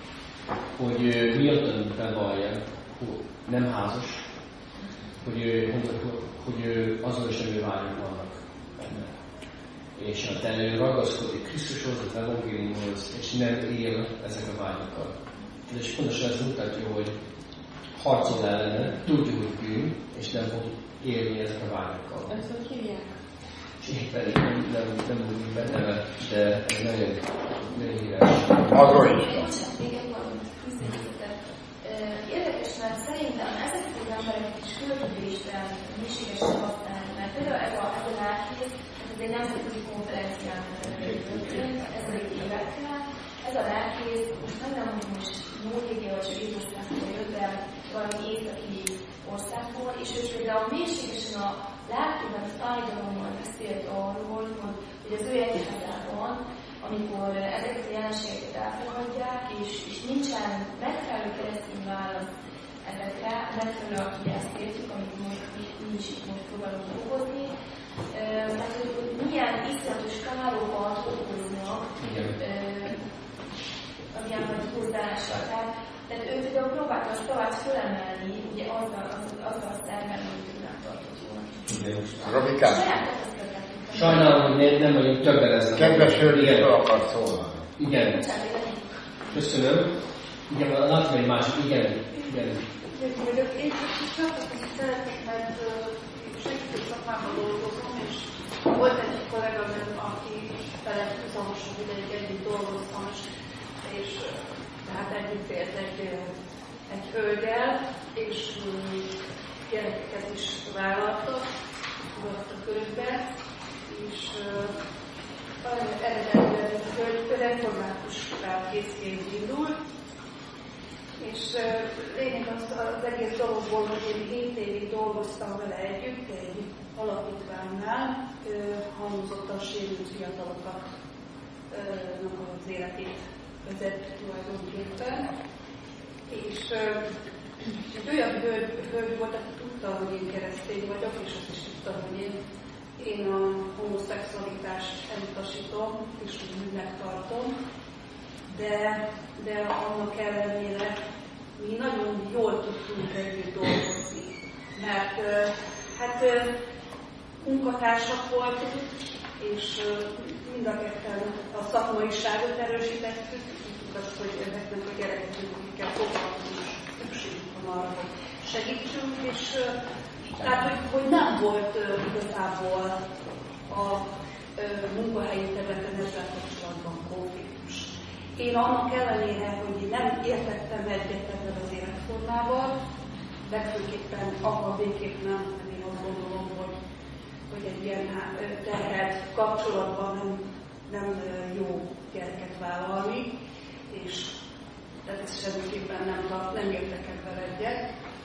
hogy miatt bevallja, hogy nem házas, hogy, hogy, hogy azonos neművágyok vannak benne. És a telő ragaszkodik Krisztushoz, az evangéliumhoz, és nem él ezek a vágyokkal. És pontosan ez mutatja, hogy harcol ellene, tudja, hogy bűn, és nem fog élni ezek a vágyokkal. Ezt hogy hívják? És éppen nem, nem, nem úgy benne, de ez nagyon, nagyon híres. Arról is. Még egy valamit küzdésítettem. Érdekes, mert szerintem ezeket az embereket is különbözőisten mélységesen használni, mert például ez a, ez a lelkész, ez egy nemzetközi konferencián történt, ezedik évekkel. Ez a lelkész, most nem nem mondom, hogy Norvégia vagy Svédországból jött, de valami északi országból, és ő például mélységesen a lelkében fájdalommal beszélt arról, hogy az ő egyházában, amikor ezeket a jelenségeket elfogadják, és, és nincsen megfelelő keresztény válasz ezekre, megfelelő, aki ezt értjük, amit most mi is itt most próbálunk dolgozni, tehát, hogy, hogy milyen iszonyatos károkat okoznak az ilyen hozzáállással. Tehát, tehát ő például próbálta a szavát fölemelni, ugye azzal, azzal a szerben, amit ő nem tartott jónak. Robikám, sajnálom, hogy nem, nem vagyunk többen ezzel. kedves hölgyről akar szólni. Igen. Köszönöm. Igen, látom egy másik. Igen. Igen. Én csak azt szeretnék, mert segítő szakmában dolgozom, és volt egy kollégám, aki velem húzamosabb ideig együtt dolgoztam, és tehát együtt ért egy, egy hölgyel, és eredetileg református lelkészként indult, és lényeg az, az egész dologból, hogy én hét évig dolgoztam vele együtt, egy alapítványnál, halmozottan sérült fiatalokat az életét vezet tulajdonképpen. És egy olyan hölgy, hölgy volt, aki tudta, hogy én keresztény vagyok, és azt is tudta, hogy én, én a homoszexualitást elutasítom, és úgy bűnnek tartom. De, de annak ellenére mi nagyon jól tudtunk együtt dolgozni, mert hát munkatársak voltunk, és mind a ketten a szakmaiságot erősítettük, tudtuk azt, hogy ezeknek a gyerekeknek, akikkel foglalkozunk, szükségünk van arra, hogy segítsünk, és tehát, hogy, hogy nem volt igazából a munkahelyi területen ezzel kapcsolatban konfliktus. Én annak ellenére, hogy én nem értettem egyet ebben az életformával, legfőképpen abban végképp nem, mert én azt gondolom, hogy, hogy egy ilyen terhelt kapcsolatban nem, nem jó gyereket vállalni, és tehát ezt semmiképpen nem, nem értek ebben egyet.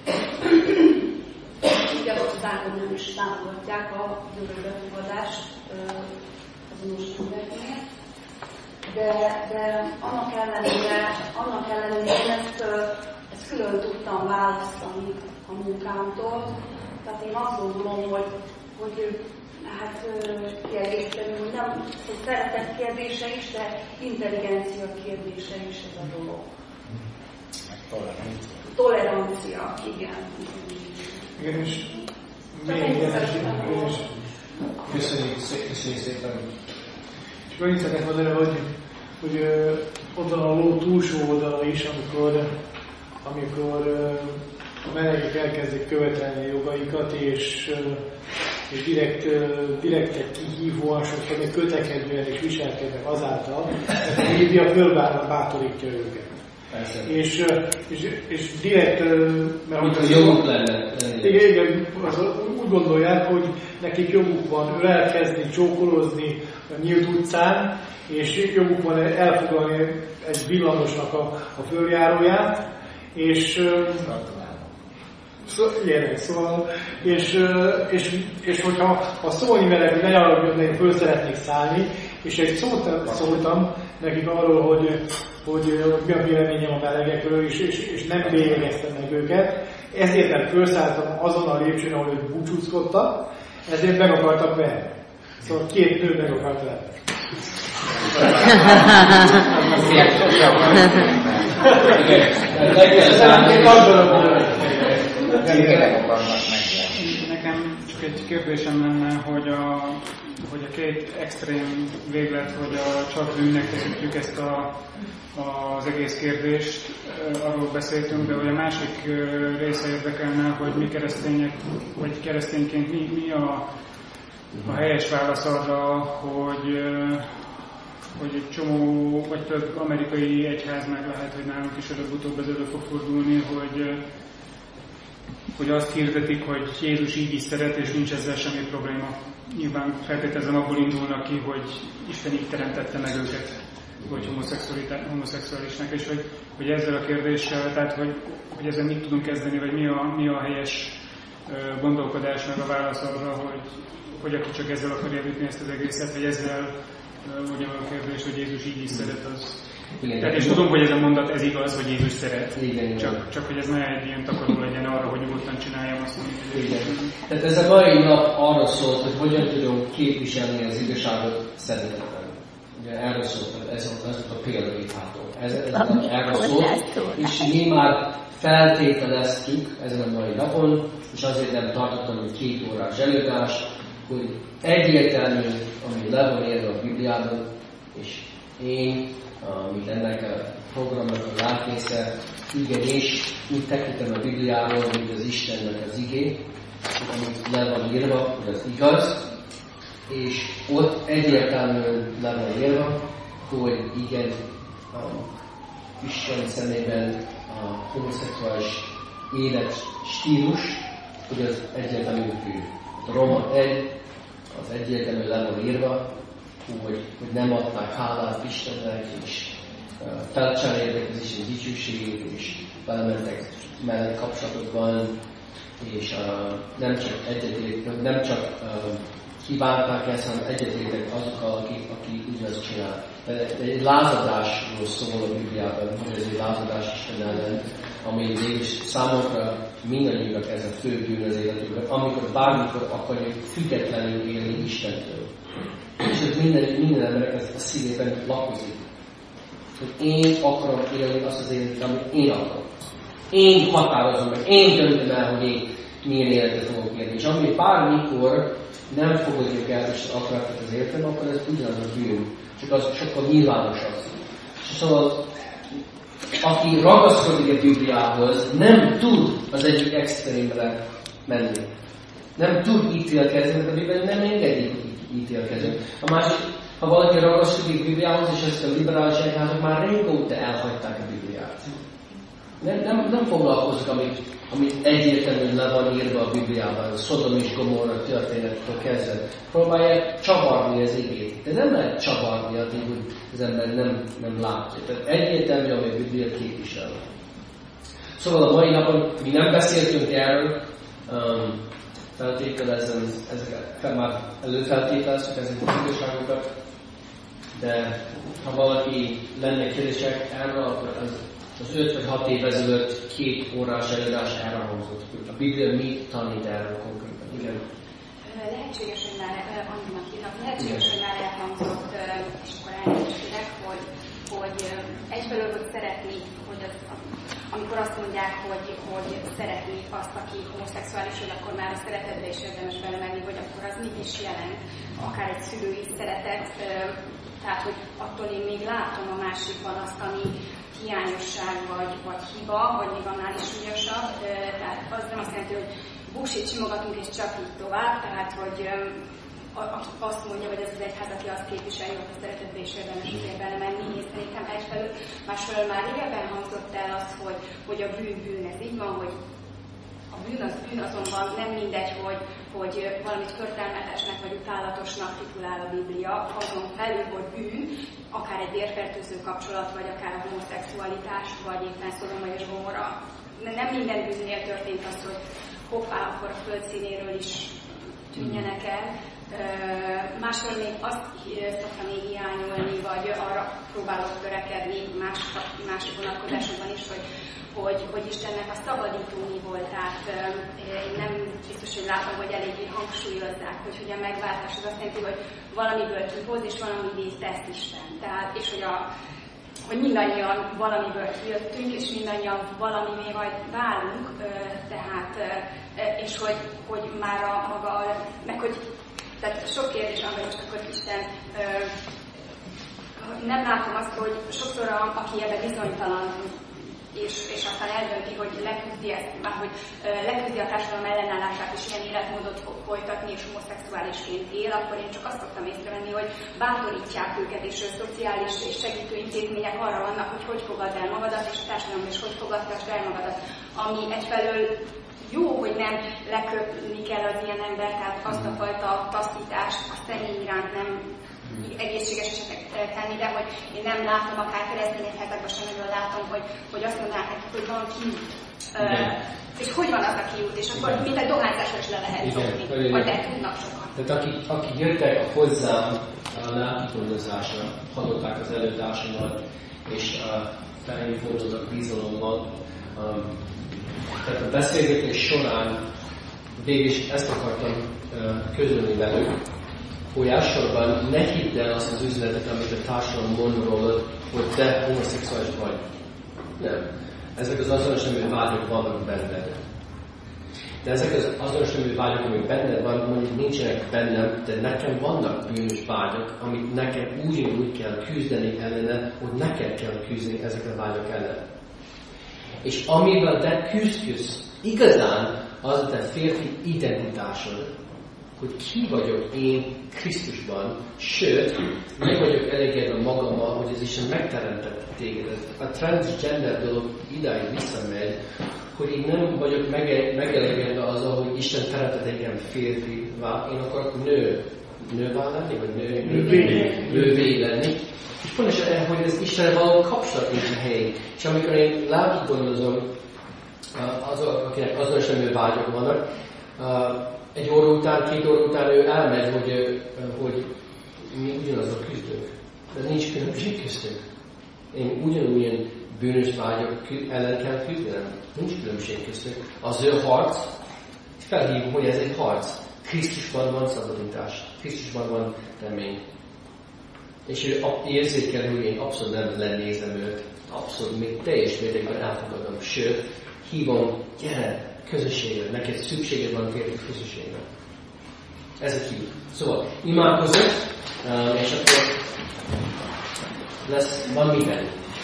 Ugye Magyarországon nem is támogatják a örökbefogadást azonos embereknél. De, de annak ellenére, annak ellenére én ezt, ezt külön tudtam választani a munkámtól. Tehát én azt gondolom, hogy, hogy hát kell érteni, hogy nem hogy szeretet kérdése is, de intelligencia kérdése is ez a dolog. Tolerancia. Tolerancia, igen. Igen, és még egyenesítünk is. Köszönjük, köszönjük szépen. És megint szeretném mondani, hogy, hogy ott van a ló túlsó oldala is, amikor, amikor a melegek elkezdik követelni a jogaikat, és, és direkt, direktek kihívóan, sokszor még kötekedően és viselkednek azáltal, mert a média fölbátorítja őket. És, és, és direkt, mert mint a joguk lenne. Igen, igen, úgy gondolják, hogy nekik joguk van ölelkezni, csókolozni a nyílt utcán, és joguk van elfoglalni egy villamosnak a, a följáróját, és szó, igen, szóval, és, és, és hogyha ha szólni merek, hogy ne arra, hogy föl szeretnék szállni, és egy szót szóltam nekik arról, hogy, hogy mi a véleményem a melegekről, és, és, és nem bélyegeztem meg őket. Ezért nem felszálltam azon a lépcsőn, ahol ők búcsúzkodtak, ezért meg akartak venni. Szóval két nő meg akart venni. Nekem csak egy kérdésem lenne, hogy a, hogy a két extrém véglet, hogy a csak bűnnek tekintjük ezt a, az egész kérdést, arról beszéltünk, de hogy a másik része érdekelne, hogy mi keresztények, vagy keresztényként mi, mi a, a helyes válasz arra, hogy, hogy egy csomó, vagy több amerikai egyház meg lehet, hogy nálunk is előbb-utóbb ez elő fog fordulni, hogy hogy azt hirdetik, hogy Jézus így is szeret, és nincs ezzel semmi probléma. Nyilván feltételezem abból indulnak ki, hogy Isten így teremtette meg őket, vagy homoszexuálisnak, és hogy, hogy ezzel a kérdéssel, tehát hogy, hogy ezzel mit tudunk kezdeni, vagy mi a, mi a helyes gondolkodás, meg a válasz arra, hogy, hogy aki csak ezzel akarja vinni ezt az egészet, vagy ezzel mondjam a kérdés, hogy Jézus így is szeret, az... Igen, tehát és tudom, hogy ez a mondat, ez igaz, hogy Jézus szeret, igen, csak, csak hogy ez ne egy ilyen takaró legyen arra, hogy nyugodtan csináljam azt, amit igen. Tehát ez a mai nap arra szólt, hogy hogyan tudunk képviselni az igazságot szeretetben. Ugye erről szólt, ez volt, ez volt a példavítható. Ez, ez erről szólt, és mi már feltételeztük ezen a mai napon, és azért nem tartottam, hogy két órás előadást, hogy egyértelmű, ami le van írva a Bibliában, és én, amit ennek a programnak a lelkésze, igenis úgy tekintem a Bibliáról, mint az Istennek az igé, amit le van írva, hogy az igaz, és ott egyértelműen le van írva, hogy igen, a Isten szemében a homoszexuális életstílus, hogy az egyértelmű bűn. A Róma egy, az egyértelmű le van írva, hogy, hogy nem adták hálát Istennek, és uh, felcseréltek az Isten dicsőségét, és belementek mellé kapcsolatokban, és uh, nem csak egyetértek, nem csak uh, kívánták ezt, hanem egyetértek azokkal, akik, akik ugyanazt csinál. Egy lázadásról szól a Bibliában, hogy ez egy lázadás Isten ellen, ami végül számunkra mindannyiunknak ez a fő bűn az életünkben, amikor bármikor akarjuk függetlenül élni Istentől. És ez minden, minden emberek ez a szívében lakozik. Hogy én akarom élni azt az életet, amit én akarok. Én határozom meg, én döntöm el, hogy én milyen életet fogok élni. És ami bármikor nem fogadjuk el Isten akaratot az életemben, akkor ez ugyanaz a bűn. Csak az sokkal nyilvánosabb. Szóval aki ragaszkodik a Bibliához, nem tud az egyik extrémre menni. Nem tud ítélkezni, mert a Biblia nem engedi ítélkezni. A másik, ha valaki ragaszkodik a Bibliához, és ezt a liberális egyházak már régóta elhagyták a Bibliát. Nem, nem, nem foglalkozik, amit, amit egyértelműen le van írva a Bibliában, a Szodom és Gomorra történettől kezdve. Próbálják csavarni az igét. De nem lehet csavarni addig, hogy az ember nem, nem látja. Tehát egyértelmű, ami a Biblia képvisel. Szóval a mai napon mi nem beszéltünk erről, um, feltételezem, ezeket már előfeltételeztük ezeket az igazságokat, de ha valaki lenne kérdések erről, akkor az az öt vagy hat év ezelőtt két órás előadás elhangzott. A Biblia mit tanít erről konkrétan? Igen. Lehetséges, hogy már annak hívnak, lehetséges, hogy már elhangzott, és akkor elnézésére, hogy, hogy egyfelől, hogy szeretni, hogy az, amikor azt mondják, hogy, hogy szeretni azt, aki homoszexuális, hogy akkor már a szeretetbe is érdemes belemenni, hogy akkor az mit is jelent, akár egy szülői szeretet, tehát, hogy attól én még látom a másikban azt, ami hiányosság vagy, vagy hiba, vagy még annál is súlyosabb. Tehát az nem azt jelenti, hogy buksit simogatunk és csak így tovább, tehát hogy azt mondja, hogy ez az egyház, aki azt képviseli, hogy a szeretetbe is érdemes azért belemenni, és szerintem egyfelől, másfelől már régebben hangzott el az, hogy, hogy a bűn bűn, ez így van, hogy a bűn az bűn, azonban nem mindegy, hogy, hogy valamit förtelmetesnek vagy utálatosnak titulál a Biblia, azon felül, hogy bűn, akár egy vérfertőző kapcsolat, vagy akár a homoszexualitás, vagy éppen Szodoma és Gomorra. Nem minden bűnnél történt az, hogy hoppá, akkor a földszínéről is tűnjenek el. Másról még azt szoktam még hiányolni, vagy arra próbálok törekedni más, más vonatkozásokban is, hogy Hogy, hogy Istennek a szabadító mi volt. Tehát én nem biztos, hogy látom, hogy eléggé hangsúlyozzák, hogy, hogy a megváltás az azt jelenti, hogy valamiből kihoz, és valamiből tesz Isten. Tehát, és hogy, a, hogy mindannyian valamiből kijöttünk, és mindannyian valamivé majd válunk, tehát, és hogy, hogy már a maga, meg hogy, tehát sok kérdés van, hogy most akkor Isten, nem látom azt, hogy sokszor a, aki ebben bizonytalan, És, és aztán eldönti, hogy leküzdi ezt, már hogy leküzdi a társadalom ellenállását és ilyen életmódot folytatni, és homoszexuálisként él, akkor én csak azt szoktam észrevenni, hogy bátorítják őket, és a szociális és segítő intézmények arra vannak, hogy hogy fogadd el magadat, és a társadalom is hogy fogadtasd el magadat, ami egyfelől jó, hogy nem leköpni kell az ilyen ember, tehát azt a fajta taszítást a személy iránt nem egészséges esetek tenni, de hogy én nem látom, akár keresztény egyházakban sem nagyon látom, hogy, hogy azt mondanák nekik, hogy van kiút. Uh, és hogy van az a kiút, és akkor mint egy dohányzásra is le lehet szokni, vagy le tudnak sokan. Tehát akik, akik jöttek hozzám a lelkigondozásra, hallották az előadásomat, és felém fordultak bizalommal. Um, tehát a beszélgetés során végig is ezt akartam uh, közölni velük, hogy elsősorban ne hidd el azt az üzletet, amit a társadalom mond rólad, hogy te homoszexuális vagy. Nem. Ezek az azonos nemű vágyok vannak benned. De ezek az azonos nemű vágyok, amik benned van, mondjuk nincsenek bennem, de nekem vannak bűnös vágyok, amit nekem úgy kell küzdeni ellene, hogy neked kell küzdeni ezek a vágyok ellen. És amivel te küzdködsz, igazán az a te férfi identitásod, hogy ki vagyok én Krisztusban, sőt, meg vagyok elégedve magammal, hogy az Isten megteremtett téged. A transgender dolog idáig visszamegy, hogy én nem vagyok mege- megelégedve azzal, hogy Isten teremtett engem férfivá, én akarok nő nővá lenni, vagy nő, nővé, nővé lenni. És pontosan, hogy ez Isten való kapcsolat nincs a helyén. És amikor én lelki gondozom, azok, akinek azonos nemű vágyok vannak, egy óra után, két óra után ő elmegy, hogy, hogy mi ugyanazok küzdünk. De nincs különbség köztünk. Én ugyanúgyan bűnös vágyok ellen kell küzdenem. Nincs különbség köztünk. Az ő harc, felhívom, hogy ez egy harc. Krisztusban van szabadítás. Krisztusban van remény. És ő érzékel, hogy én abszolút nem lenézem őt. Abszolút még teljes mértékben elfogadom. Sőt, hívom, gyere, közösségre. Neked szükséged van tényleg közösségre. Ez a hív. Szóval imádkozok, és akkor lesz, van miben.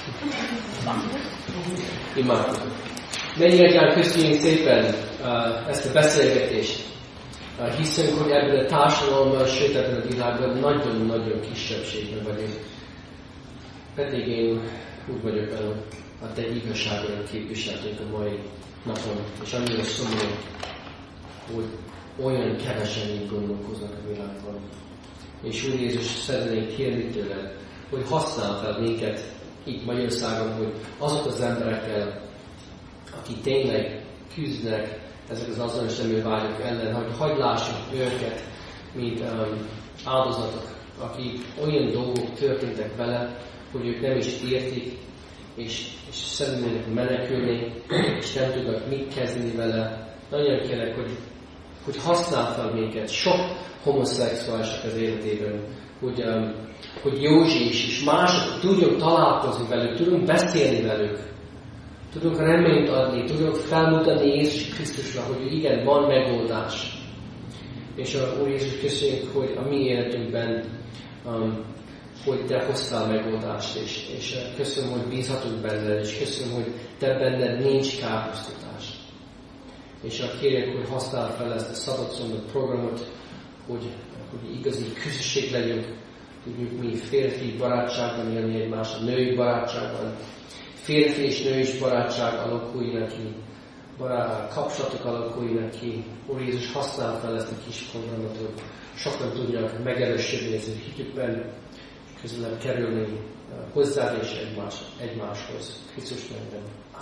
Imádkozok. Mennyire köszönjük szépen ezt a beszélgetést. Hiszünk, hogy ebben a társadalomban, sőt ebben a világban nagyon-nagyon kisebbségben vagyunk. Pedig én úgy vagyok el, a te igazságodat képviseltünk a mai napon, és annyira szomorú, hogy olyan kevesen így gondolkoznak a világban. És Úr Jézus, szeretnénk kérni tőled, hogy használ fel minket itt Magyarországon, hogy azok az emberekkel, akik tényleg küzdnek ezek az azonos nemű vágyok ellen, hogy hagyd lássuk őket, mint um, áldozatok, akik olyan dolgok történtek vele, hogy ők nem is értik, és, és szeretnének menekülni, és nem tudnak mit kezdeni vele. Nagyon kérlek, hogy, hogy használ fel minket, sok homoszexuálisok az életében, hogy, um, hogy Józsi is, és mások tudjunk találkozni velük, tudunk beszélni velük, tudunk reményt adni, tudunk felmutatni Jézus Krisztusra, hogy igen, van megoldás. És a Úr Jézus, köszönjük, hogy a mi életünkben, um, hogy te hoztál megoldást, és, és köszönöm, hogy bízhatunk benned, és köszönöm, hogy te benned nincs károsztatás. És a kérjek, hogy használ fel ezt a szabadszombat programot, hogy, hogy igazi közösség legyünk, tudjuk mi férfi barátságban élni egymással, női barátságban, férfi és nő is barátság alakuljon ki, barát, kapcsolatok alakuljon ki. Úr Jézus, használ fel ezt a kis programot, hogy sokan tudjanak megerősödni az ő hitükben, és közelebb kerülni hozzá és egymás, egymáshoz. Krisztus nevében.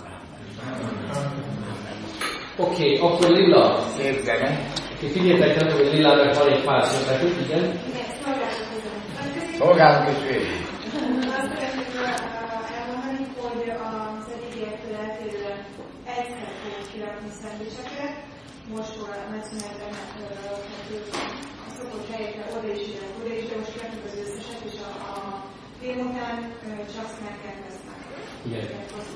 Oké, okay, akkor Lilla. Szép zene. Okay, figyeljetek, nem tudom, hogy Lillának van egy pár szót nekünk, igen? Szolgálunk és végig. Azt szeretném elmondani, hogy az eddigiekről eltérően egyszer fogjuk kirakni szendvicsekre, most fog a nagyszünetben a szokott helyekre oda is jön, oda is, de most kirakjuk az összeset, és a, a film után csak snackek lesznek. Igen.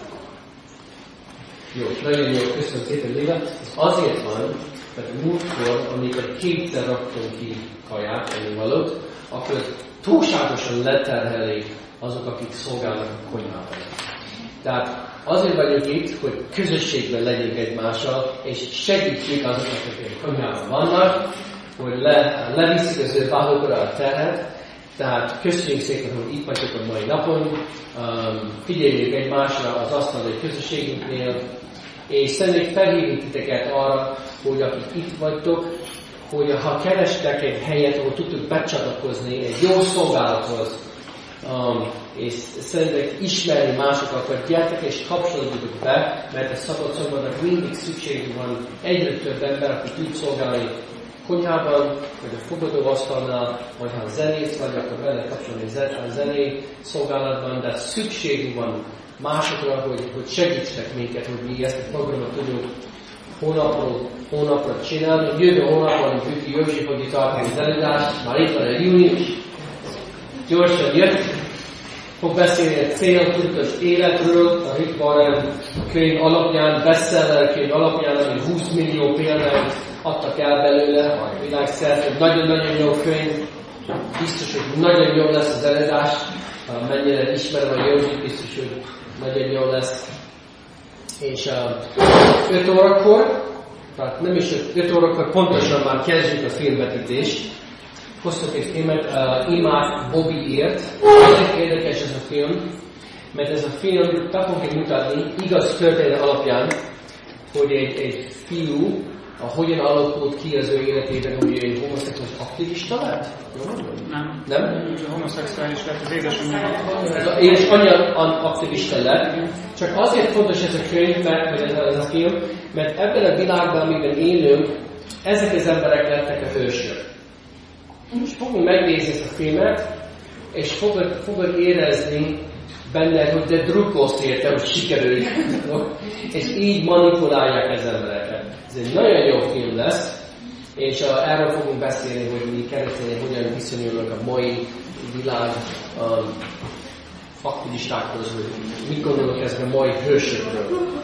Jó, nagyon jó, köszönöm szépen, Lilla. Ez azért van, mert múltkor, amikor kétszer raktunk ki kaját, ennivalót, akkor túlságosan leterhelik azok, akik szolgálnak a konyhában. Tehát azért vagyunk itt, hogy közösségben legyünk egymással, és segítsük azokat, akik a konyhában vannak, hogy le, leviszik az ő vállukra a terhet. Tehát köszönjük szépen, hogy itt vagytok a mai napon, um, figyeljünk egymásra az asztalai közösségünknél, és szeretnék felhívni titeket arra, hogy akik itt vagytok, hogy ha kerestek egy helyet, ahol tudtok becsatlakozni egy jó szolgálathoz, um, és szeretnék ismerni másokat, vagy gyertek és kapcsolódjatok be, mert a szabadszombatnak mindig szükségünk van egyre több ember, aki tud szolgálni konyhában, vagy a fogadóasztalnál, vagy ha zenész vagy, akkor vele kapcsolni a zené szolgálatban, de szükségünk van másokra, hogy, hogy segítsenek minket, hogy mi ezt a programot tudjuk hónapról hónapra csinálni. Jövő hónapban Büki Józsi fogja tartani az előadást, már itt van a június, gyorsan jött, fog beszélni a céltudatos életről, a Rick Warren könyv alapján, bestseller könyv alapján, ami húsz millió példányt adtak el belőle a világszerte. Nagyon-nagyon jó könyv, biztos, hogy nagyon jó lesz az előadás, mennyire ismerem a Józsit, biztos, hogy nagyon jó lesz. És öt órakor, tehát nem is öt órakor, pontosan már kezdjük a filmvetítést. Hoztok egy filmet, uh, Imád Bobbyért. Azért érdekes ez a film, mert ez a film be fogja mutatni igaz történet alapján, hogy egy, egy fiú a, hogyan alakult ki az ő életében, hogy egy homoszexuális aktivista lett? Nem. Nem? A homoszexuális lett, az édesanyja. Az édesanyja aktivista lett. Csak azért fontos ez a könyv, mert, vagy ez, ez a film, mert ebben a világban, amiben élünk, ezek az emberek lettek a hősök. És fogunk megnézni ezt a filmet, és fogod, fogod érezni benned, hogy te drukkolsz érte, hogy sikerül, és így manipulálják az embereket. Ez egy nagyon jó film lesz, és a, erről fogunk beszélni, hogy mi keresztények hogyan viszonyulnak a mai világ um, aktivistákhoz, hogy mit gondolok ezzel a mai hősökről.